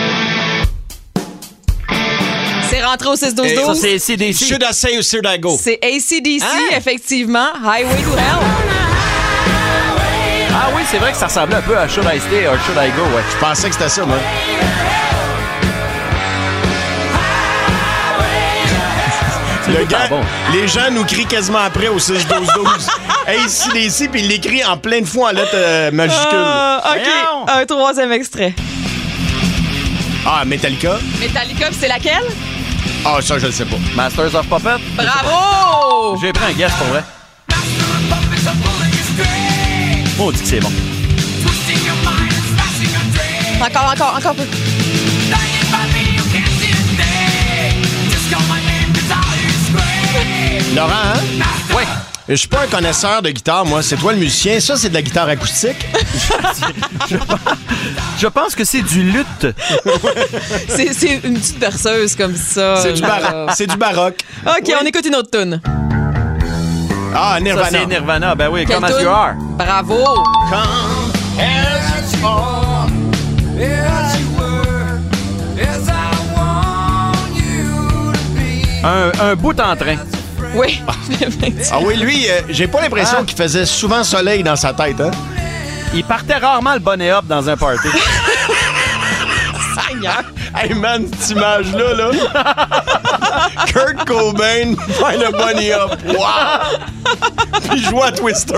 C'est rentré au 6-12-12. Ça, c'est AC/DC. Should I say or should I go? C'est AC/DC, effectivement. Highway to Hell. Ah oui, c'est vrai que ça ressemblait un peu à Should I Stay or Should I Go, ouais. Je pensais que c'était ça, moi. Le gars, les gens nous crient quasiment après au 6-12-12. AC/DC, puis il l'écrit en pleine fois en lettres majuscules. OK, un troisième extrait. Metallica. Metallica, c'est laquelle? Ça, je le sais pas. Masters of Puppets. Bravo! J'ai pris un guess pour vrai. On dit que c'est bon. Encore un peu. Laurent, hein? Oui. Je suis pas un connaisseur de guitare, moi. C'est toi le musicien. Ça, c'est de la guitare acoustique. Je pense que c'est du luth. C'est une petite berceuse comme ça. C'est du baroque. OK, on écoute une autre tune. Nirvana. Ça, c'est Nirvana. Ben oui, Quelle Come As tune? You Are. Bravo! Come as you are, as you were, as I want you to be. Un bout en train. Oui. Oui, lui, j'ai pas l'impression qu'il faisait souvent soleil dans sa tête, hein? Il partait rarement le bonnet up dans un party. Hey man, cette image-là, là. Kurt Cobain find a bunny up. Wow! Puis joue à Twister.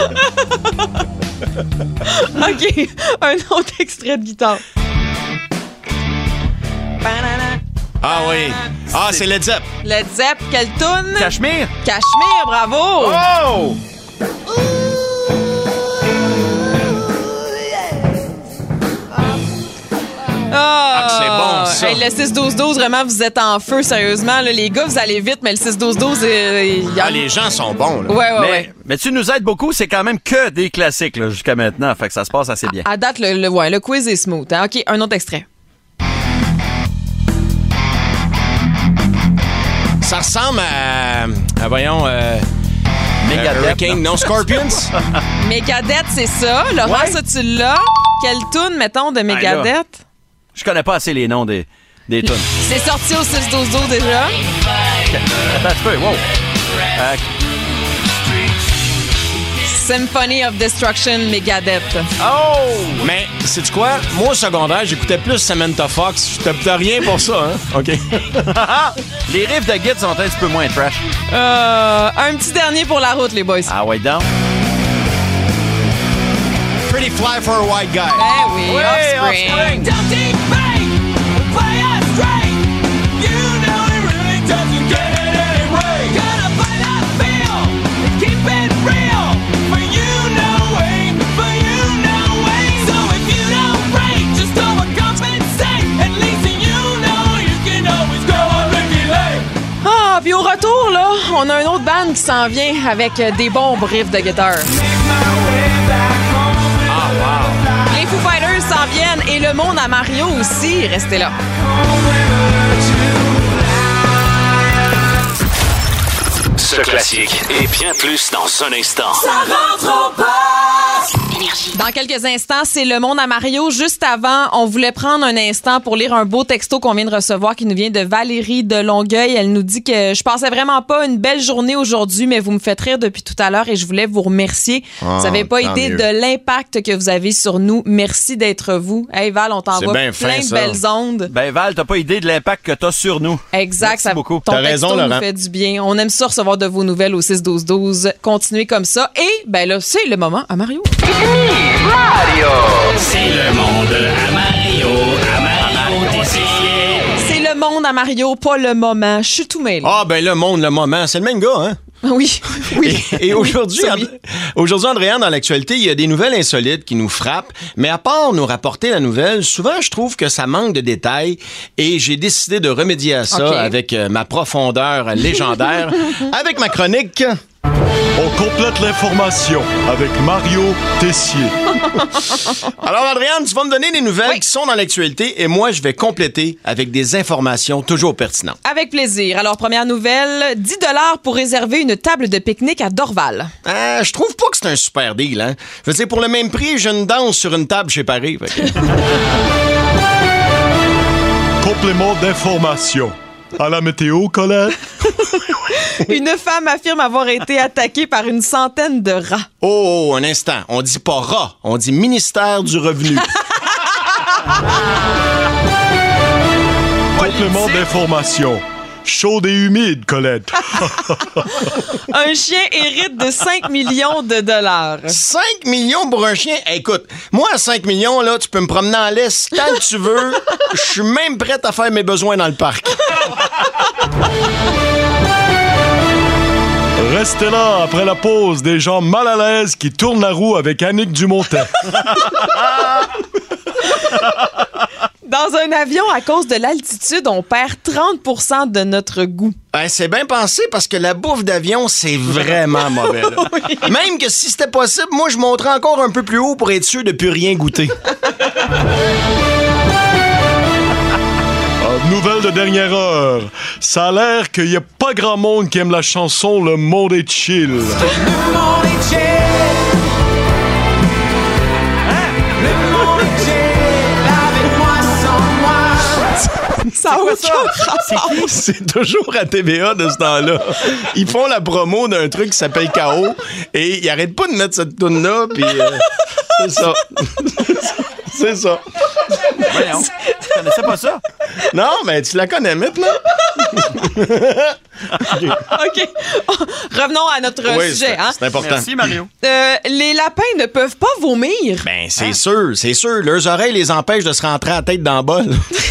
OK, un autre extrait de guitare. Oui. C'est Led Zepp. Led Zepp, quelle toune? Cachemire. Cachemire, bravo! Oh! C'est bon, ça. Hey, le 6-12-12, vraiment, vous êtes en feu, sérieusement. Là, les gars, vous allez vite, mais le 6-12-12, les gens sont bons, là. Ouais. Mais tu nous aides beaucoup, c'est quand même que des classiques là, jusqu'à maintenant, fait que ça se passe assez bien. À date, le quiz est smooth. Hein? OK, un autre extrait. Ça ressemble à voyons... Megadeth. Hurricane, non, Scorpions? Megadeth, c'est ça. Laurent, ça, tu l'as. Quelle toune, mettons, de Megadeth? Je connais pas assez les noms des tunes. C'est sorti au 6-12-12 déjà. Attends un peu, wow. Symphony of Destruction, Megadeth. Oh! Mais, sais-tu quoi? Moi, au secondaire, j'écoutais plus Samantha Fox. Je te rien pour ça, hein? OK. Les riffs de guide sont un petit peu moins trash. Un petit dernier pour la route, les boys. Ah ouais, donc. Pretty Fly for a White Guy. Ben oui, Offspring. Puis au retour, là, on a un autre band qui s'en vient avec des bons riffs de guitare. Les Foo Fighters s'en viennent et le monde à Mario aussi. Restez là. Ce classique et bien plus dans un instant. Ça rentre au poste. Dans quelques instants, c'est le monde à Mario. Juste avant, on voulait prendre un instant pour lire un beau texto qu'on vient de recevoir qui nous vient de Valérie de Longueuil. Elle nous dit que je passais vraiment pas une belle journée aujourd'hui, mais vous me faites rire depuis tout à l'heure et je voulais vous remercier. Vous n'avez pas idée de l'impact que vous avez sur nous. Merci d'être vous. Hey Val, on t'envoie plein de belles ondes. Ben Val, t'as pas idée de l'impact que t'as sur nous. Exact. Merci beaucoup. Ton texto nous fait du bien. On aime ça recevoir de vos nouvelles au 6-12-12. Continuez comme ça. Et ben là, c'est le moment à Mario. Mario! C'est le monde à Mario! à Mario, pas le moment. Je suis tout mêlé. Ah, ben le moment. C'est le même gars, hein? Oui. Et aujourd'hui, aujourd'hui, Andréane, dans l'actualité, il y a des nouvelles insolites qui nous frappent. Mais à part nous rapporter la nouvelle, souvent, je trouve que ça manque de détails. Et j'ai décidé de remédier à ça avec ma profondeur légendaire, avec ma chronique. On complète l'information avec Mario Tessier. Alors, Andréane, tu vas me donner des nouvelles qui sont dans l'actualité et moi, je vais compléter avec des informations toujours pertinentes. Avec plaisir. Alors, première nouvelle, 10 $ pour réserver une table de pique-nique à Dorval. Je trouve pas que c'est un super deal, hein? Je veux dire, pour le même prix, j'ai une danse sur une table chez Paris. Complément d'information. À la météo, Colette? Une femme affirme avoir été attaquée par une centaine de rats. Oh, un instant. On dit pas rat, on dit ministère du Revenu. Complément d'information. Chaude et humide, Colette. Un chien hérite de 5 millions de $. 5 millions pour un chien? Écoute, moi, à 5 millions, là, tu peux me promener en laisse tant que tu veux. Je suis même prête à faire mes besoins dans le parc. Restez là après la pause, des gens mal à l'aise qui tournent la roue avec Annick Dumontet. Dans un avion, à cause de l'altitude, on perd 30% de notre goût. C'est bien pensé parce que la bouffe d'avion, c'est vraiment mauvais. Là. Oui. Même que si c'était possible, moi, je monterais encore un peu plus haut pour être sûr de plus rien goûter. Nouvelle de dernière heure. Ça a l'air qu'il n'y a pas grand monde qui aime la chanson « Le monde est chill ». Le monde est chill. Hein? Le monde est chill. Avec moi, sans moi. Ça a aucun rapport. C'est toujours à TVA de ce temps-là. Ils font la promo d'un truc qui s'appelle K.O. et ils arrêtent pas de mettre cette toune-là, puis c'est ça. C'est ça. Voyons, tu connaissais pas ça? Non, mais tu la connais maintenant. OK. Revenons à notre sujet. C'est important. Merci, Mario. Les lapins ne peuvent pas vomir. Ben, c'est sûr, c'est sûr. Leurs oreilles les empêchent de se rentrer la tête dans le bol.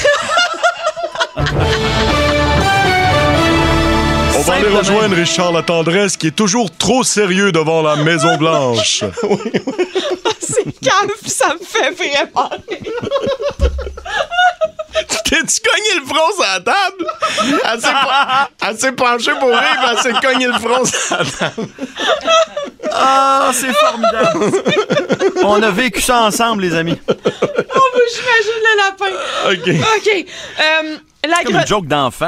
On va aller rejoindre Richard Latendresse qui est toujours trop sérieux devant la Maison-Blanche. C'est calme, ça me fait vraiment rire. T'es-tu cogné le front sur la table? Elle s'est penchée pour rire, puis elle s'est cogné le front sur la table. Ah, c'est formidable. On a vécu ça ensemble, les amis. Oh, j'imagine le lapin. OK. C'est comme une joke d'enfant.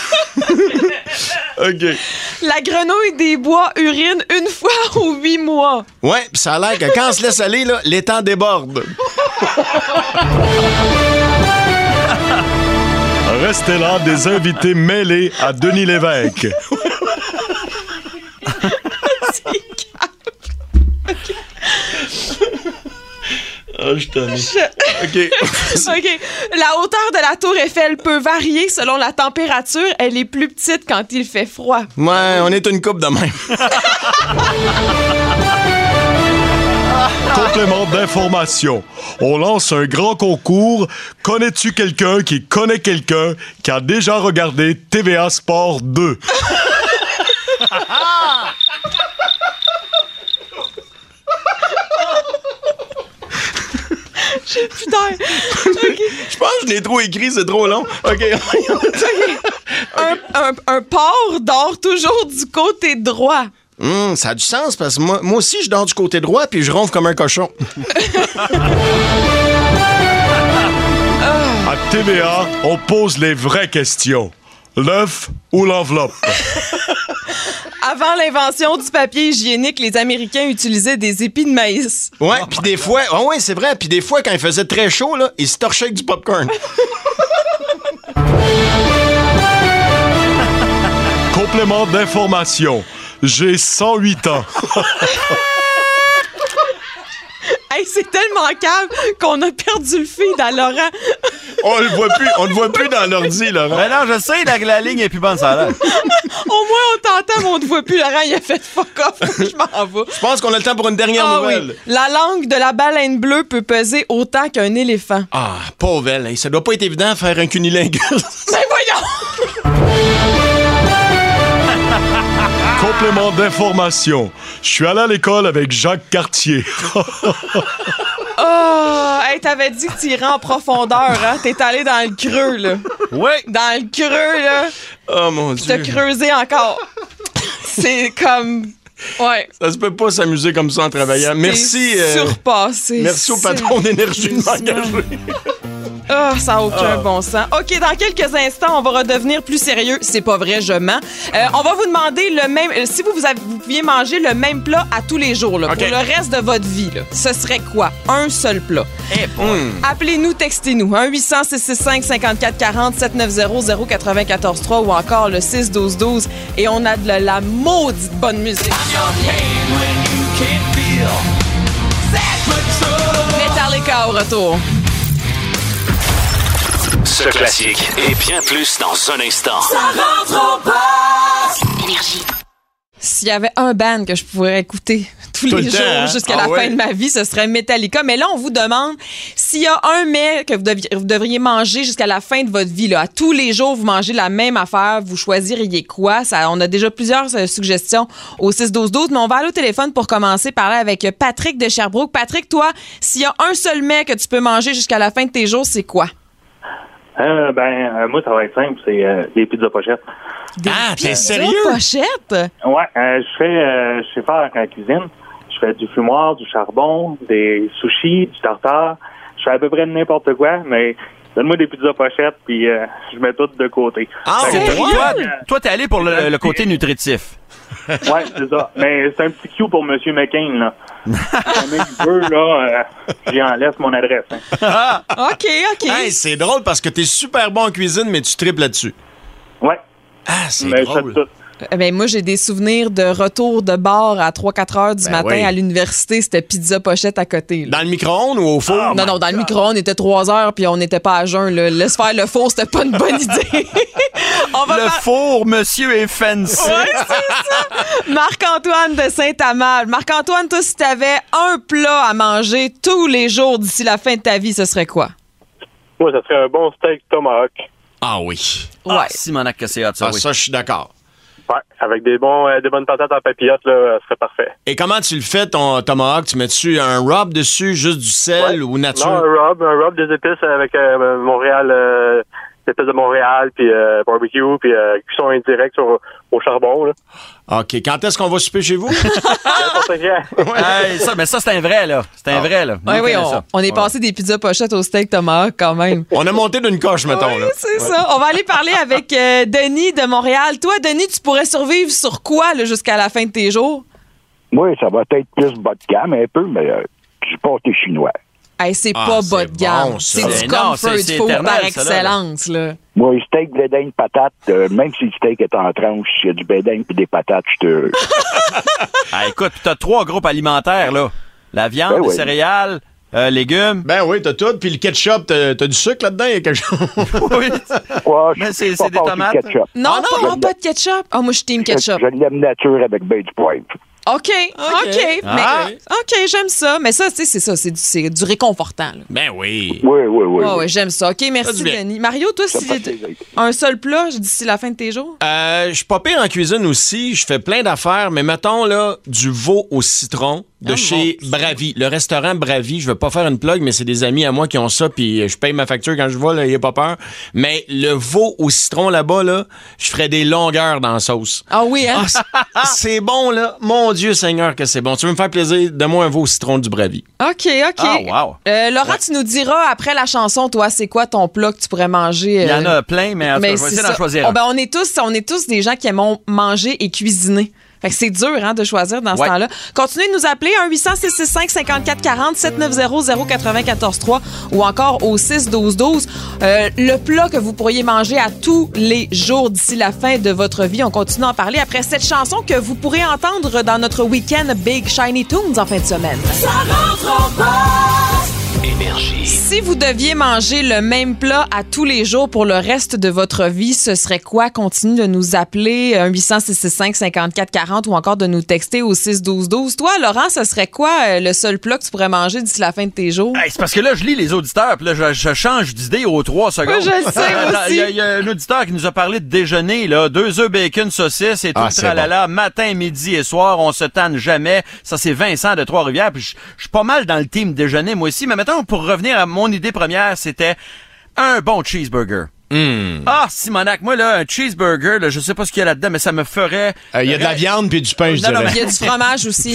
OK. La grenouille des bois urine une fois aux 8 mois. Ouais, pis ça a l'air que quand on se laisse aller, là, l'étang déborde. Restez là, des invités mêlés à Denis Lévesque. Ah, je t'en ai. OK. OK. La hauteur de la tour Eiffel peut varier selon la température. Elle est plus petite quand il fait froid. Ouais, on est une couple de même. Complément d'information. On lance un grand concours. Connais-tu quelqu'un qui connaît quelqu'un qui a déjà regardé TVA Sport 2? J'ai plus d'air. Okay. Je pense que je l'ai trop écrit, c'est trop long. OK. Un porc dort toujours du côté droit. Ça a du sens parce que moi aussi, je dors du côté droit puis je ronfle comme un cochon. À TVA, on pose les vraies questions. L'œuf ou l'enveloppe? Avant l'invention du papier hygiénique, les Américains utilisaient des épis de maïs. Ouais, puis des fois... ouais, c'est vrai. Puis des fois, quand il faisait très chaud, là, ils se torchaient avec du popcorn. Complément d'information. J'ai 108 ans. Hey, c'est tellement calme qu'on a perdu le feed à Laurent. On le voit plus dans l'ordi, Laurent. Ben non, je sais, la ligne est plus bonne, ça a l'air. Au moins, on t'entend, mais on te voit plus. Laurent, il a fait fuck off. Je m'en vais. Je pense qu'on a le temps pour une dernière nouvelle. Oui. La langue de la baleine bleue peut peser autant qu'un éléphant. Ah, pauvre elle. Hey, ça doit pas être évident de faire un cunilingus. Ben voyons! Complément d'information. Je suis allé à l'école avec Jacques Cartier. Oh, hey, t'avais dit que tu irais en profondeur, hein? T'es allé dans le creux, là. Oui. Dans le creux, là. Oh, mon Dieu. T'as creusé encore. C'est comme... Ouais. Ça se peut pas s'amuser comme ça en travaillant. Merci. Surpassé. Merci au patron d'énergie de m'engager. Oh, ça n'a aucun bon sens. OK, dans quelques instants, on va redevenir plus sérieux. C'est pas vrai, je mens. On va vous demander le même... si vous pouviez manger le même plat à tous les jours, là, pour le reste de votre vie, là, ce serait quoi? Un seul plat. Appelez-nous, textez-nous. 1-800-665-5440, 790-094-3 ou encore le 6-12-12. Et on a de la maudite bonne musique. Metallica au retour. Ce classique et bien plus dans un instant. Ça rentre au poste. Énergie. S'il y avait un band que je pourrais écouter tous les jours jusqu'à la fin de ma vie, ce serait Metallica. Mais là, on vous demande s'il y a un mets que vous devriez manger jusqu'à la fin de votre vie. Là. À tous les jours, vous mangez la même affaire. Vous choisiriez quoi? On a déjà plusieurs suggestions au 6-12-12, mais on va aller au téléphone pour commencer parler avec Patrick de Sherbrooke. Patrick, toi, s'il y a un seul mets que tu peux manger jusqu'à la fin de tes jours, c'est quoi? Moi, ça va être simple, c'est des pizzas pochettes. T'es sérieux? Des pochettes? Ouais, je sais faire en cuisine. Je fais du fumoir, du charbon, des sushis, du tartare. Je fais à peu près n'importe quoi, mais donne-moi des pizzas pochettes, puis je mets tout de côté. Toi, t'es allé pour le côté nutritif. Ouais, c'est ça. Mais c'est un petit cue pour M. McCain, là. Si il veut, là, j'y en laisse mon adresse. Hein. OK. Hey, c'est drôle parce que t'es super bon en cuisine, mais tu triples là-dessus. Ouais. Ah, c'est drôle. Moi, j'ai des souvenirs de retour de bar à 3-4 heures du matin à l'université. C'était pizza pochette à côté. Là. Dans le micro-ondes ou au four? Non, dans le micro-ondes, il était 3 heures puis on n'était pas à jeun. Là. Laisse faire le four, c'était pas une bonne idée. Four, monsieur est fancy. Ouais, c'est ça. Marc-Antoine de Saint-Amal. Marc-Antoine, toi, si t'avais un plat à manger tous les jours d'ici la fin de ta vie, ce serait quoi? Moi, ça serait un bon steak tomahawk. Ah oui. Ouais. Simonac que c'est hot, ça, oui. Ça, je suis d'accord. Ouais, avec des bonnes patates en papillote, là, ça serait parfait. Et comment tu le fais, ton tomahawk? Tu mets-tu un rub dessus, juste du sel ou nature? Non, un rub, des épices avec Montréal, épices de Montréal, puis barbecue, puis cuisson indirecte au charbon, là. OK. Quand est-ce qu'on va souper chez vous? Mais ça, c'est un vrai, là. C'est un vrai, là. Oui, on est passé des pizzas pochettes au steak tomahawk quand même. On a monté d'une coche, mettons. Oui, c'est ça. On va aller parler avec Denis de Montréal. Toi, Denis, tu pourrais survivre sur quoi là, jusqu'à la fin de tes jours? Moi, ça va être plus bas de gamme un peu, mais du pâté chinois. Hey, c'est pas bas de gamme. Bon, c'est du comfort food par excellence. Là. Moi, steak, blé d'Inde, patate, même si le steak est en tranche, s'il y a du blé d'Inde et des patates, je te... Écoute, t'as 3 groupes alimentaires, là. La viande, les céréales, légumes. Ben oui, t'as tout. Puis le ketchup, t'as du sucre là-dedans? Il y a quelque chose? Oui. Ouais, mais c'est des tomates. Non, pas de ketchup. Ah, moi, je suis team ketchup. Je l'aime nature avec ben du poivre. OK. OK, j'aime ça. Mais ça, tu sais, c'est ça. C'est du réconfortant. Là. Ben oui. Oui. Ouais, j'aime ça. OK, merci, Denis. Mario, toi, si un seul plat d'ici la fin de tes jours? Je suis pas pire en cuisine aussi. Je fais plein d'affaires. Mais mettons, là, du veau au citron de chez Bravi. Le restaurant Bravi. Je veux pas faire une plug, mais c'est des amis à moi qui ont ça. Puis je paye ma facture quand je vais, là. Il a pas peur. Mais le veau au citron là-bas, là, je ferais des longueurs dans la sauce. Ah oui, hein? C'est bon, là. Mon Dieu Seigneur que c'est bon. Tu veux me faire plaisir? Donne-moi un veau au citron du Bravi. OK. Ah, wow. Laurent, tu nous diras après la chanson, toi, c'est quoi ton plat que tu pourrais manger? Il y en a plein, mais je vais essayer d'en choisir un. On est tous des gens qui aiment manger et cuisiner. Fait que c'est dur de choisir dans ce temps-là. Continuez de nous appeler 1-800-665-5440, 790-094-3 ou encore au 6-12-12. Le plat que vous pourriez manger à tous les jours d'ici la fin de votre vie. On continue à en parler après cette chanson que vous pourrez entendre dans notre week-end Big Shiny Tunes en fin de semaine. Ça rentre au poste. Énergie. Si vous deviez manger le même plat à tous les jours pour le reste de votre vie, ce serait quoi? Continue de nous appeler 1-800-665-5440 ou encore de nous texter au 6-12-12. Toi, Laurent, ce serait quoi le seul plat que tu pourrais manger d'ici la fin de tes jours? Hey, c'est parce que là, je lis les auditeurs, puis là, je change d'idée aux 3 secondes. Oui, je le sais aussi. Il y a un auditeur qui nous a parlé de déjeuner, là. 2 œufs, bacon, saucisse et tout le tralala. Bon. Matin, midi et soir, on se tanne jamais. Ça, c'est Vincent de Trois-Rivières. Puis je suis pas mal dans le team déjeuner, moi aussi. Mais maintenant, pour revenir à mon idée première, c'était un bon cheeseburger. Ah, Simonac, moi, là, un cheeseburger, là, je sais pas ce qu'il y a là-dedans, mais ça me ferait... Il y a de la viande puis du pain, je dirais. Il y a du fromage aussi.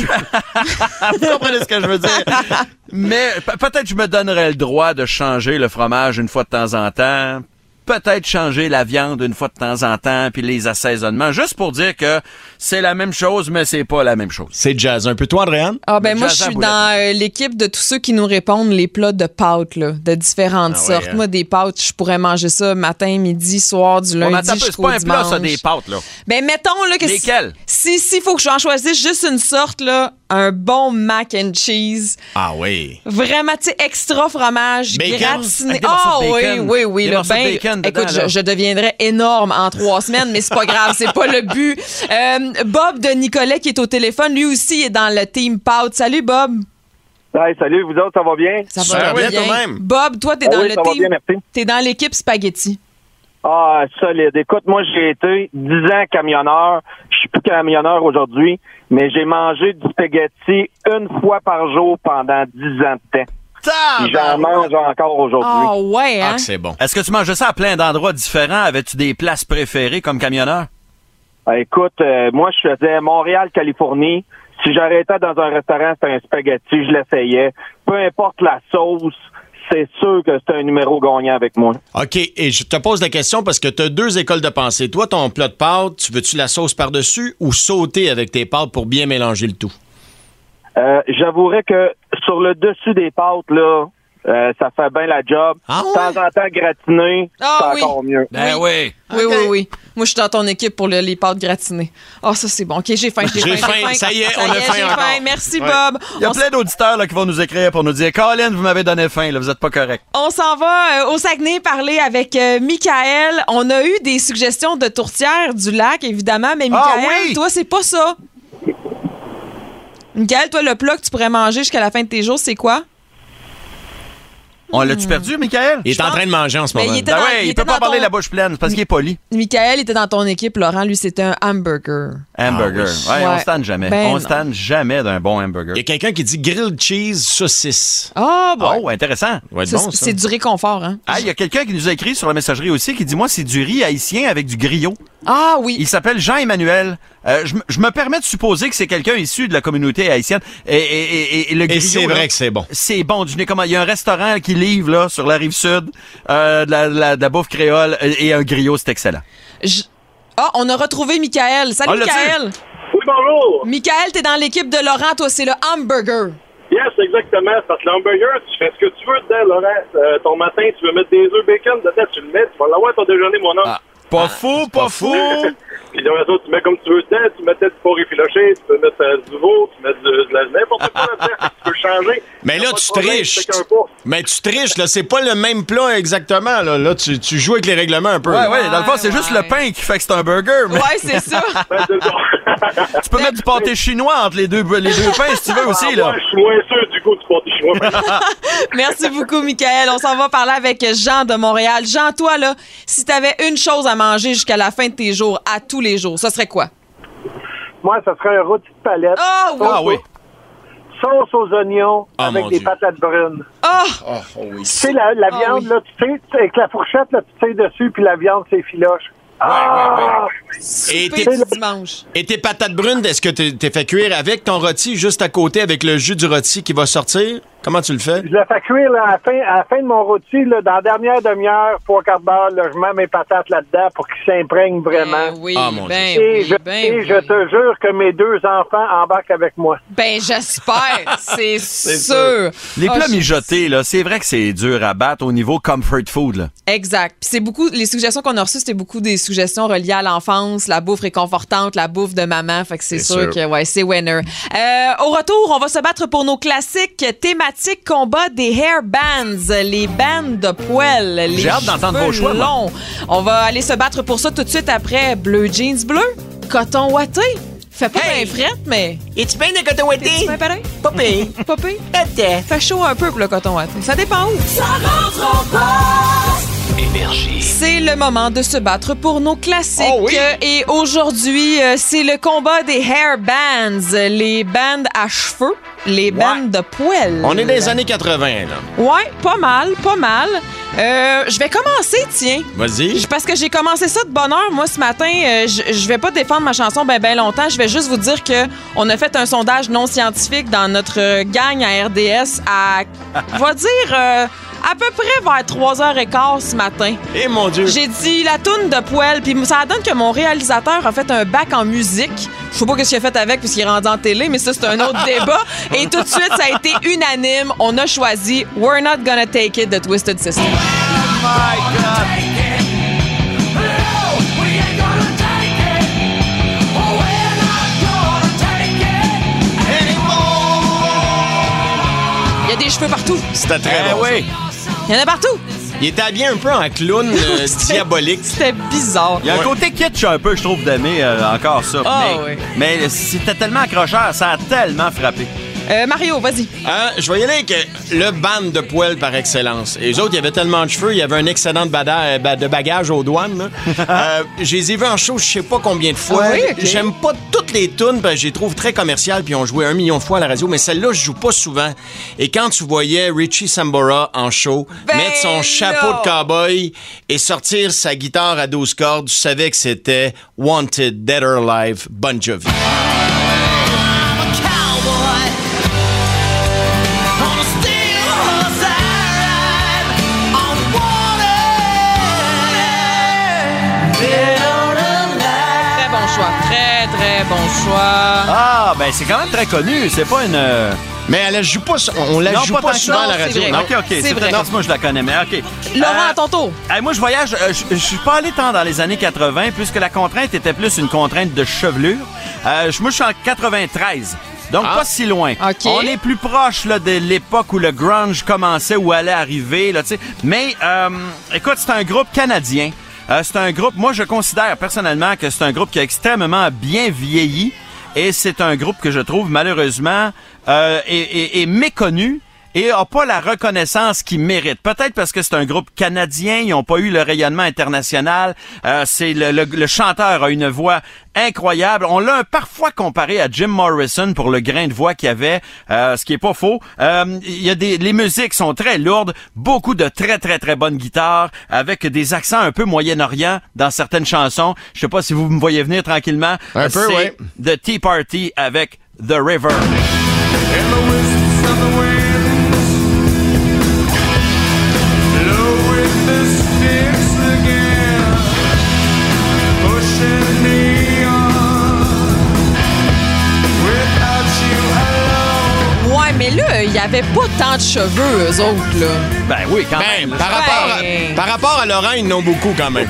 Vous comprenez ce que je veux dire? Mais peut-être je me donnerais le droit de changer le fromage une fois de temps en temps. Peut-être changer la viande une fois de temps en temps, puis les assaisonnements, juste pour dire que c'est la même chose, mais c'est pas la même chose. C'est jazz. Un peu toi, Andréane? Ah ben moi, je suis dans l'équipe de tous ceux qui nous répondent les plats de pâtes, là, de différentes sortes. Moi, des pâtes, je pourrais manger ça matin, midi, soir, du lundi jusqu'au dimanche. C'est pas un plat, ça, des pâtes, là. Ben mettons là que lesquelles? Si faut que j'en choisisse juste une sorte, là, un bon mac and cheese. Ah oui. Vraiment, tu sais, extra fromage, gratiné. Ah oui. Là, écoute, je deviendrais énorme en 3 semaines, mais c'est pas grave, c'est pas le but. Bob de Nicolet qui est au téléphone, lui aussi est dans le team pâtes. Salut Bob. Hey, salut, vous autres, ça va bien? Ça va bien toi-même. Bob, toi, t'es dans le team. T'es dans l'équipe spaghetti. Ah, solide. Écoute, moi, j'ai été 10 ans camionneur. Je suis plus camionneur aujourd'hui, mais j'ai mangé du spaghetti une fois par jour pendant 10 ans de temps. Puis j'en mange encore aujourd'hui. Ah ouais, hein? Ah, c'est bon. Est-ce que tu manges ça à plein d'endroits différents? Avais-tu des places préférées comme camionneur? Écoute, moi, je faisais Montréal, Californie. Si j'arrêtais dans un restaurant, c'était un spaghetti, je l'essayais. Peu importe la sauce, c'est sûr que c'est un numéro gagnant avec moi. OK, et je te pose la question parce que tu as 2 écoles de pensée. Toi, ton plat de pâtes, tu veux-tu la sauce par-dessus ou sauter avec tes pâtes pour bien mélanger le tout? J'avouerais que sur le dessus des pâtes, là, ça fait bien la job. De temps en temps, gratiné, c'est encore mieux. Ben oui. Oui. Moi, je suis dans ton équipe pour les pâtes gratinées. Ah, ça, c'est bon. OK, j'ai faim. Ça y est, on a faim encore. Merci, Bob. Il y a plein d'auditeurs là, qui vont nous écrire pour nous dire « Colin, vous m'avez donné faim, là, vous êtes pas correct. » On s'en va au Saguenay parler avec Michael. On a eu des suggestions de tourtière du lac, évidemment, mais Michael, toi, c'est pas ça. Michael, toi, le plat que tu pourrais manger jusqu'à la fin de tes jours, c'est quoi? On l'a-tu perdu, Michael? Il est en train de manger en ce moment. Il peut pas parler la bouche pleine parce qu'il est poli. Michael était dans ton équipe, Laurent. Lui, c'était un hamburger. Hamburger. On se tanne jamais. On se tanne jamais d'un bon hamburger. Il y a quelqu'un qui dit grilled cheese saucisse. Oh, intéressant. C'est du réconfort, hein? Il y a quelqu'un qui nous a écrit sur la messagerie aussi qui dit, moi, c'est du riz haïtien avec du griot. Ah oui. Il s'appelle Jean-Emmanuel. Je me permets de supposer que c'est quelqu'un issu de la communauté haïtienne. Et le griot, c'est vrai que c'est bon. C'est bon. Il y a un restaurant qui livre là sur la rive sud de la bouffe créole et un griot, c'est excellent. On a retrouvé Michael. Salut, Michael. Oui, bonjour. Michael, t'es dans l'équipe de Laurent. Toi, c'est le hamburger. Yes, exactement. Parce que l'hamburger, tu fais ce que tu veux dedans, Laurent. Ton matin, tu veux mettre des œufs bacon dedans, tu le mets. Tu vas l'avoir ton déjeuner, mon homme. Pas fou. Puis dans ça, tu mets comme tu veux dedans, tu mettais du porc effiloché, tu peux mettre du veau, tu mets de n'importe quoi là-dedans, tu peux changer. Mais là, tu triches. Mais tu triches, là, c'est pas le même plat exactement, là. Là, tu joues avec les règlements un peu. Ouais, dans le fond, c'est juste le pain qui fait que c'est un burger. Mais... Ouais, c'est ça. Tu peux mettre du pâté chinois entre les deux pains si tu veux aussi, là. Ouais, je suis moins sûr du goût du pâté chinois. Merci beaucoup, Michael. On s'en va parler avec Jean de Montréal. Jean, toi, là, si t'avais une chose à manger jusqu'à la fin de tes jours, à tous les jours, ça serait quoi? Moi, ça serait un rôti de palette. Oui. Sauce aux oignons avec des patates brunes. Oui. Tu sais, la viande, là, tu sais, avec la fourchette, là, tu sais dessus, puis la viande, c'est filoche. Et tes patates brunes, est-ce que t'es fait cuire avec ton rôti juste à côté avec le jus du rôti qui va sortir? Comment tu le fais? Je le fais cuire là, à la fin de mon rôti, là, dans la dernière demi-heure, 3/4 d'heure, là, je mets mes patates là-dedans pour qu'ils s'imprègnent vraiment. Mon Dieu. Je te jure que mes 2 enfants embarquent avec moi. Ben, j'espère, c'est sûr. Les plats mijotés, là, c'est vrai que c'est dur à battre au niveau comfort food, là. Exact. Puis c'est beaucoup, les suggestions qu'on a reçues, c'était beaucoup des suggestions reliées à l'enfance, la bouffe réconfortante, la bouffe de maman. Fait que c'est sûr que, c'est winner. Au retour, on va se battre pour nos classiques thématiques thématique combat des hair bands, les bandes de poils, les J'ai hâte d'entendre vos choix, longs. On va aller se battre pour ça tout de suite après bleu jeans bleu, coton ouaté. Fait pas bien frette, mais... Es-tu bien de coton ouaté? Es-tu bien pareil? Pas pire. Pas pire? Fait chaud un peu pour le coton ouaté. Ça dépend où. Ça rentre en poste. Énergie. C'est le moment de se battre pour nos classiques. Oh oui. Et aujourd'hui, c'est le combat des hair bands, les bandes à cheveux, les bandes de poils. On est dans les années 80, là. Ouais, pas mal, pas mal. Je vais commencer, tiens. Vas-y. Parce que j'ai commencé ça de bonne heure. Moi, ce matin, je vais pas défendre ma chanson ben longtemps. Je vais juste vous dire que on a fait un sondage non scientifique dans notre gang à RDS à, on va dire... à peu près vers 3h15 ce matin. Eh mon Dieu! J'ai dit la toune de poêle, puis ça donne que mon réalisateur a fait un bac en musique. Je sais pas ce qu'il a fait avec puisqu'il est rendu en télé, mais ça, c'est un autre débat. Et tout de suite, ça a été unanime. On a choisi We're Not Gonna Take It de Twisted Sister. Oh my God! Il y a des cheveux partout. C'était très bon. Oui. Il y en a partout. Il était habillé un peu en clown diabolique. C'était bizarre. Il y a un côté kitsch un peu, je trouve, d'aimer encore ça. Mais c'était tellement accrocheur, ça a tellement frappé. Mario, vas-y. Je vais y aller avec le band de poêle par excellence. Et eux autres, il y avait tellement de cheveux, il y avait un excellent de bagage aux douanes. Je les ai vus en show je sais pas combien de fois. Ah oui, okay. J'aime pas toutes les tunes, parce que je les trouve très commerciales, puis ils ont joué 1 million de fois à la radio, mais celle-là, je joue pas souvent. Et quand tu voyais Richie Sambora en show, mettre son chapeau de cowboy et sortir sa guitare à 12 cordes, tu savais que c'était Wanted, Dead or Alive, Bon Jovi. Très bon choix. Ah, ben c'est quand même très connu. C'est pas une... Mais elle la joue pas, on la joue pas souvent à la radio. Vrai. Non. OK. C'est vrai. Non, moi, je la connais, mais OK. Laurent, à ton tour. Moi, je voyage... je suis pas allé tant dans les années 80, puisque la contrainte était plus une contrainte de chevelure. Moi, je suis en 93. Donc, pas si loin. Okay. On est plus proche là, de l'époque où le grunge commençait, où allait arriver. Là, mais, écoute, c'est un groupe canadien. C'est un groupe, moi je considère personnellement que c'est un groupe qui a extrêmement bien vieilli et c'est un groupe que je trouve malheureusement est méconnu et n'a pas la reconnaissance qu'il mérite. Peut-être parce que c'est un groupe canadien, ils n'ont pas eu le rayonnement international. C'est le chanteur a une voix incroyable. On l'a parfois comparé à Jim Morrison pour le grain de voix qu'il avait, ce qui est pas faux. Les musiques sont très lourdes, beaucoup de très très très bonnes guitares avec des accents un peu Moyen-Orient dans certaines chansons. Je sais pas si vous me voyez venir tranquillement. Un peu, oui. The Tea Party avec The River. Ouais, mais là, il y avait pas tant de cheveux, eux autres, là. Ben oui, quand même. Par rapport à Laurent, ils en ont beaucoup quand même.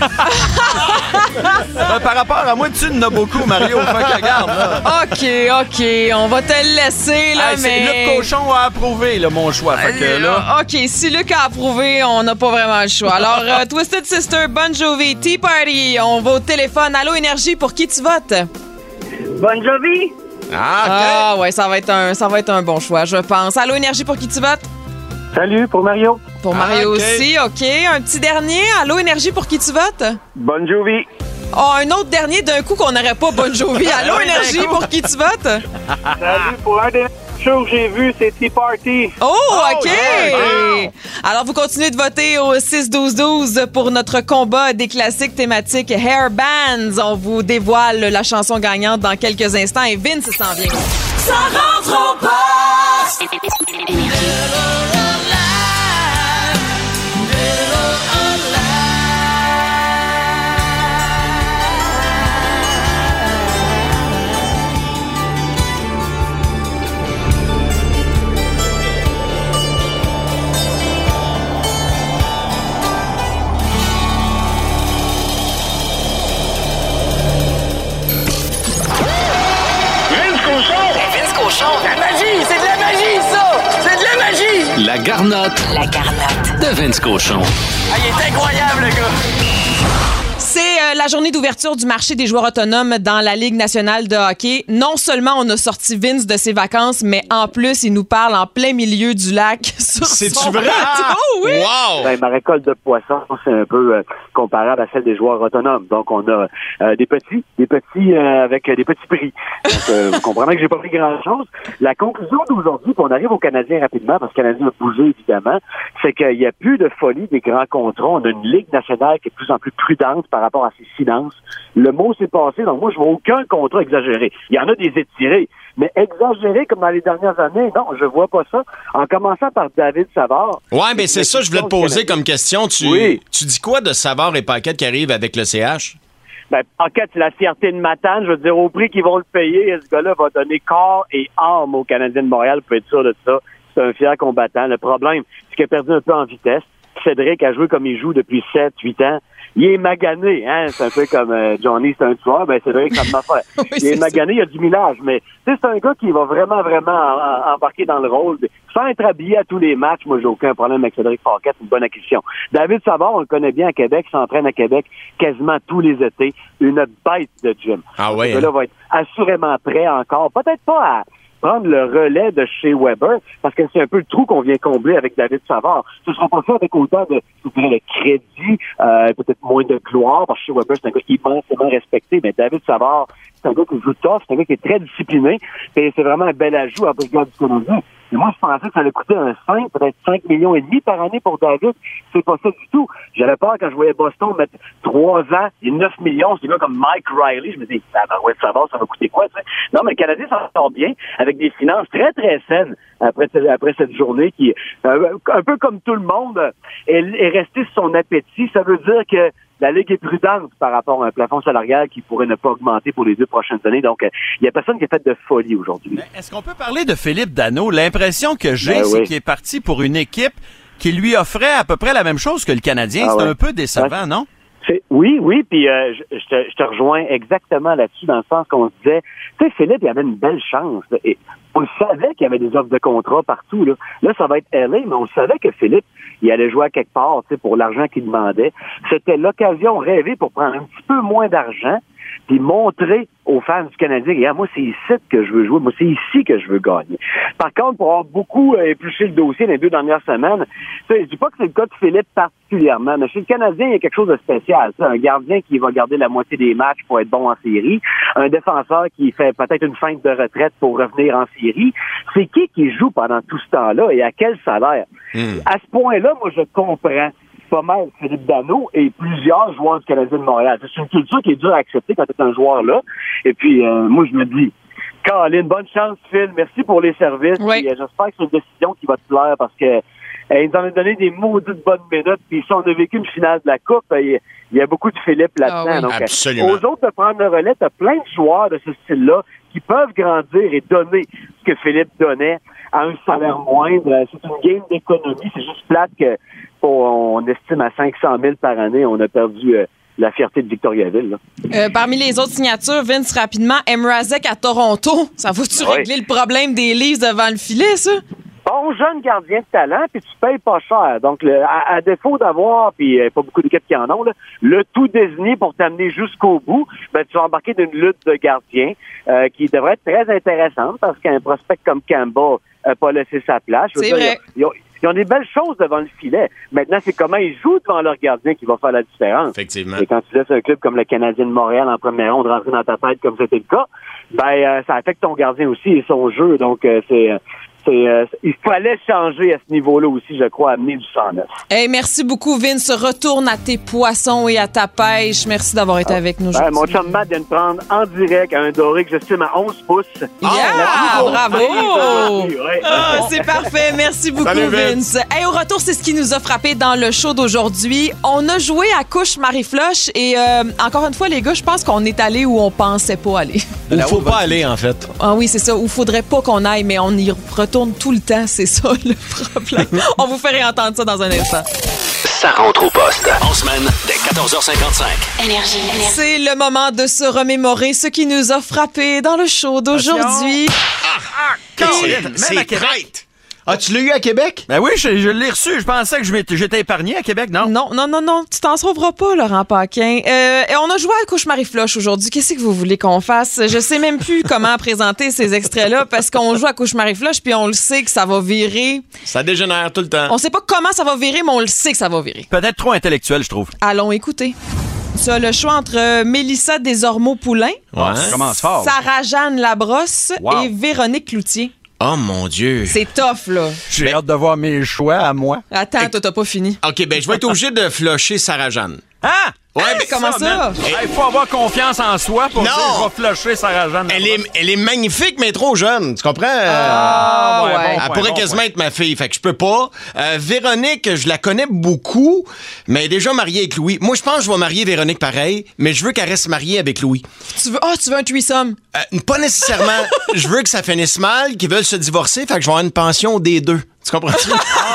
Par rapport à moi, tu en as beaucoup, Mario. Fait que regarde, là. OK, on va te le laisser, là, Hey, mais... Luc Cochon a approuvé, là, mon choix. Fait que là... OK, si Luc a approuvé, on n'a pas vraiment le choix. Alors, Twisted Sister, Bon Jovi, Tea Party, on va au téléphone. Allô, Énergie, pour qui tu votes? Bon Jovi? Ah, ouais, ça va être un bon choix, je pense. Allô, Énergie, pour qui tu votes? Salut, pour Mario. Pour Mario aussi, OK. Un petit dernier. Allô, Énergie, pour qui tu votes? Bon Jovi. Oh, un autre dernier d'un coup qu'on n'aurait pas Bon Jovi. Allô, Énergie, pour qui tu votes? Salut, pour un des shows que j'ai vu, c'est Tea Party. Oh, OK! Alors, vous continuez de voter au 6-12-12 pour notre combat des classiques thématiques Hair Bands. On vous dévoile la chanson gagnante dans quelques instants et Vince s'en vient. Ça rentre en poste. Vince Cochon! La magie! C'est de la magie, ça! C'est de la magie! La garnotte de Vince Cochon. Ah, il est incroyable, le gars! C'est la journée d'ouverture du marché des joueurs autonomes dans la Ligue nationale de hockey. Non seulement on a sorti Vince de ses vacances, mais en plus, il nous parle en plein milieu du lac sur son bateau. Oui! Wow! Ben, ma récolte de poissons, c'est un peu comparable à celle des joueurs autonomes. Donc, on a des petits avec des petits prix. Donc, vous comprenez que j'ai pas pris grand-chose. La conclusion d'aujourd'hui, puis on arrive aux Canadiens rapidement, parce que le Canadien a bougé, évidemment, c'est qu'il n'y a plus de folie des grands contrats. On a une Ligue nationale qui est de plus en plus prudente par rapport à ses finances. Le mot s'est passé, donc moi, je vois aucun contrat exagéré. Il y en a des étirés, mais exagéré comme dans les dernières années, non, je vois pas ça. En commençant par David Savard. Ouais, mais c'est ça, je voulais te poser comme question. Tu dis quoi de Savard et Paquette qui arrivent avec le CH? Ben, Paquette, c'est la fierté de Matane. Je veux dire, au prix qu'ils vont le payer, ce gars-là va donner corps et âme aux Canadiens de Montréal, vous pouvez être sûr de ça. C'est un fier combattant. Le problème, c'est qu'il a perdu un peu en vitesse. Cédric a joué comme il joue depuis 7-8 ans. Il est magané, hein. C'est un peu comme Johnny, c'est un tueur, ben Cédric, ça me fait. Oui, il est magané, il y a du millage, mais c'est un gars qui va vraiment embarquer dans le rôle. Sans être habillé à tous les matchs, moi, j'ai aucun problème avec Cédric Paquette, une bonne acquisition. David Savard, on le connaît bien à Québec, il s'entraîne à Québec quasiment tous les étés. Une bête de gym. Ah ouais. Ce gars-là va être assurément prêt encore. Peut-être pas à prendre le relais de chez Weber, parce que c'est un peu le trou qu'on vient combler avec David Savard. Ce sera pas fait avec autant de crédit, peut-être moins de gloire, parce que chez Weber, c'est un gars immensément respecté, mais David Savard, c'est un gars qui joue tough, c'est un gars qui est très discipliné, et c'est vraiment un bel ajout en brigade du Canadien. Et moi, je pensais que ça allait coûter un 5, peut-être 5,5 millions par année pour David. C'est pas ça du tout. J'avais peur quand je voyais Boston mettre 3 ans et 9 millions. C'est des gars comme Mike Riley. Je me dis, ça va coûter quoi, ça? Non, mais le Canadien s'en sort bien, avec des finances très, très saines après cette journée qui, un peu comme tout le monde, est resté sur son appétit. Ça veut dire que la Ligue est prudente par rapport à un plafond salarial qui pourrait ne pas augmenter pour les 2 prochaines années. Donc, il n'y a personne qui a fait de folie aujourd'hui. Mais est-ce qu'on peut parler de Philippe Danault? L'impression que j'ai, c'est qu'il est parti pour une équipe qui lui offrait à peu près la même chose que le Canadien. C'est un peu décevant, non? Oui, puis je te rejoins exactement là-dessus, dans le sens qu'on se disait, tu sais, Philippe, il avait une belle chance. Et on le savait qu'il y avait des offres de contrat partout. Là, ça va être LA, mais on savait que Philippe, il allait jouer à quelque part, tu sais, pour l'argent qu'il demandait. C'était l'occasion rêvée pour prendre un petit peu moins d'argent, puis montrer aux fans du Canadien, regarde, moi, c'est ici que je veux jouer, moi, c'est ici que je veux gagner. Par contre, pour avoir beaucoup épluché le dossier les 2 dernières semaines, je dis pas que c'est le cas de Philippe particulièrement, mais chez le Canadien, il y a quelque chose de spécial. Un gardien qui va garder la moitié des matchs pour être bon en série, un défenseur qui fait peut-être une feinte de retraite pour revenir en série. C'est qui joue pendant tout ce temps-là et à quel salaire? À ce point-là, moi, je comprends pas mal Philippe Danault et plusieurs joueurs du Canadien de Montréal. C'est une culture qui est dure à accepter quand tu es un joueur là. Et puis, moi, je me dis, Colin, bonne chance, Phil. Merci pour les services. Oui. Et, j'espère que c'est une décision qui va te plaire parce que ils nous ont donné des maudites bonnes minutes. Puis si on a vécu une finale de la Coupe, il y a beaucoup de Philippe là-dedans. Ah oui. Donc, absolument. aux autres de prendre le relais, tu as plein de joueurs de ce style-là qui peuvent grandir et donner ce que Philippe donnait à un salaire moindre. C'est une game d'économie. C'est juste plate que on estime à 500 000 par année. On a perdu la fierté de Victoriaville. Parmi les autres signatures, Vince, rapidement, Mrazek à Toronto. Ça va-tu régler le problème des Leafs devant le filet, ça? Bon jeune gardien de talent, puis tu payes pas cher. Donc, à défaut d'avoir, puis pas beaucoup d'équipes qui en ont, le tout désigné pour t'amener jusqu'au bout, ben tu vas embarquer d'une lutte de gardien qui devrait être très intéressante parce qu'un prospect comme Campbell n'a pas laissé sa place. C'est vrai. Ils ont des belles choses devant le filet. Maintenant, c'est comment ils jouent devant leur gardien qui va faire la différence. Effectivement. Et quand tu laisses un club comme le Canadien de Montréal en première ronde rentrer dans ta tête comme c'était le cas, ben ça affecte ton gardien aussi et son jeu. Donc, il fallait changer à ce niveau-là aussi, je crois, amener du 109. Hey, merci beaucoup, Vince. Retourne à tes poissons et à ta pêche. Merci d'avoir été avec nous aujourd'hui. Mon chum Matt vient de prendre en direct un doré que j'estime à 11 pouces. Bravo! C'est parfait. Merci beaucoup, salut, Vince. Hey, au retour, c'est ce qui nous a frappé dans le show d'aujourd'hui. On a joué à couche Marie-Floche et encore une fois, les gars, je pense qu'on est allé où on pensait pas aller. Il faut pas aller, en fait. Ah oui, c'est ça. Où faudrait pas qu'on aille, mais on y retourne tout le temps. C'est ça, le problème. On vous fait réentendre ça dans un instant. Ça rentre au poste. En semaine, dès 14h55. Énergie. C'est le moment de se remémorer ce qui nous a frappé dans le show d'aujourd'hui. C'est crête! Ah, tu l'as eu à Québec? Ben oui, je l'ai reçu. Je pensais que j'étais épargné à Québec, non? Non. Tu t'en sauveras pas, Laurent Paquin. Et on a joué à Couche-Marie-Floche aujourd'hui. Qu'est-ce que vous voulez qu'on fasse? Je sais même plus comment présenter ces extraits-là parce qu'on joue à Couche-Marie-Floche puis on le sait que ça va virer. Ça dégénère tout le temps. On sait pas comment ça va virer, mais on le sait que ça va virer. Peut-être trop intellectuel, je trouve. Allons écouter. Tu as le choix entre Mélissa Desormeaux-Poulain, commence fort. Sarah-Jeanne Labrosse et Véronique Cloutier. Oh mon Dieu. C'est tough, là. J'ai hâte de voir mes choix à moi. Attends, toi, t'as pas fini. OK, ben je vais être obligé de flusher Sarah-Jeanne. Ah! Ouais, mais comment ça? Il faut avoir confiance en soi pour dire je vais flusher Sarah-Jeanne. Elle est magnifique, mais trop jeune. Tu comprends? Elle pourrait quasiment être ma fille, fait que je peux pas. Véronique, je la connais beaucoup, mais elle est déjà mariée avec Louis. Moi, je pense que je vais marier Véronique pareil, mais je veux qu'elle reste mariée avec Louis. Tu veux un threesome? Pas nécessairement. Je veux que ça finisse mal, qu'ils veulent se divorcer, fait que je vais avoir une pension des deux. Tu comprends-tu?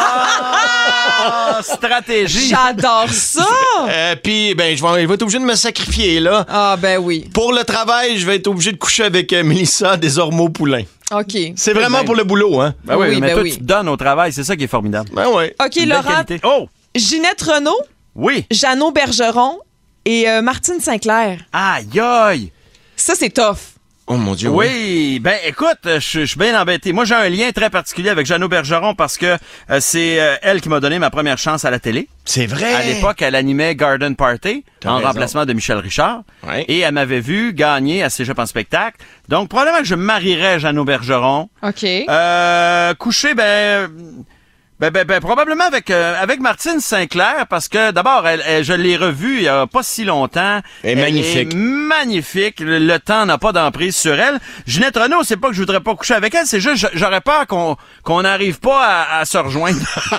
Stratégie. J'adore ça! Puis, ben, je vais être obligé de me sacrifier, là. Ah, ben oui. Pour le travail, je vais être obligé de coucher avec Mélissa Desormeaux-Poulain. OK. C'est vraiment pour le boulot, hein? Ben oui, mais toi, tu te donnes au travail, c'est ça qui est formidable. Ben oui. OK, Laurent. Ginette Renault. Oui. Jeannot Bergeron et Martine Sinclair. Aïe, aïe. Ça, c'est tough. Oh mon Dieu. Oui, ben écoute, je suis bien embêté. Moi, j'ai un lien très particulier avec Jeannot Bergeron parce que c'est elle qui m'a donné ma première chance à la télé. C'est vrai. À l'époque, elle animait Garden Party en remplacement de Michel Richard. Ouais. Et elle m'avait vu gagner à Cégep en spectacle. Donc, probablement que je marierais Jeannot Bergeron. OK. Coucher, probablement avec Martine Sinclair parce que d'abord je l'ai revue il y a pas si longtemps. Elle est magnifique. Magnifique. Le temps n'a pas d'emprise sur elle. Ginette Renault, c'est pas que je voudrais pas coucher avec elle, c'est juste j'aurais peur qu'on n'arrive pas à se rejoindre.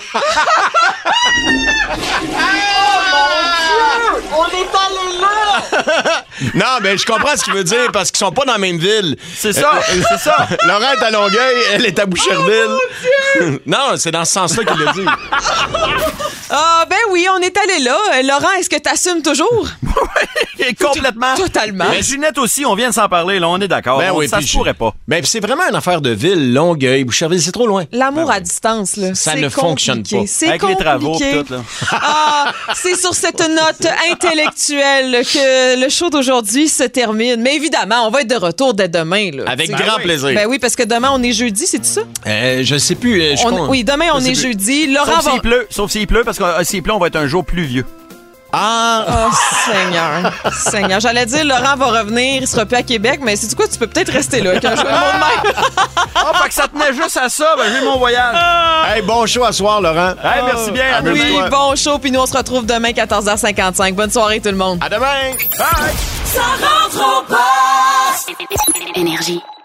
On est allé là! Non, mais je comprends ce qu'il veut dire parce qu'ils sont pas dans la même ville. C'est ça, c'est ça. Laurent est à Longueuil, elle est à Boucherville. Non, c'est dans ce sens-là qu'il l'a dit. Ah, ben oui, on est allé là. Laurent, est-ce que t'assumes toujours? Oui, complètement. Totalement. Mais Ginette aussi, on vient de s'en parler, là, on est d'accord. Ben oui, ça se pourrait pas. Ben, c'est vraiment une affaire de ville, Longueuil, Boucherville, c'est trop loin. L'amour à distance, là. Ça ne fonctionne pas. C'est avec compliqué. les travaux et tout, là. Ah, c'est sur cette note intellectuelle que le show d'aujourd'hui se termine. Mais évidemment, on va être de retour dès demain, là. Avec grand plaisir. Ben oui, parce que demain, on est jeudi, c'est ça? Je sais plus. Oui, demain, on est jeudi. Laurent Sauf s'il pleut, parce que s'il pleut, on va être un jour pluvieux. Ah! Oh, Seigneur. J'allais dire, Laurent va revenir, il sera plus à Québec, mais c'est du quoi, tu peux peut-être rester là. Quand je vois le monde même. Fait que ça tenait juste à ça, ben j'ai mon voyage. Hey, bon show à soir, Laurent. Hey, merci bien. Oui, bon show, puis nous, on se retrouve demain, 14h55. Bonne soirée, tout le monde. À demain! Bye! Ça rentre au poste! Énergie.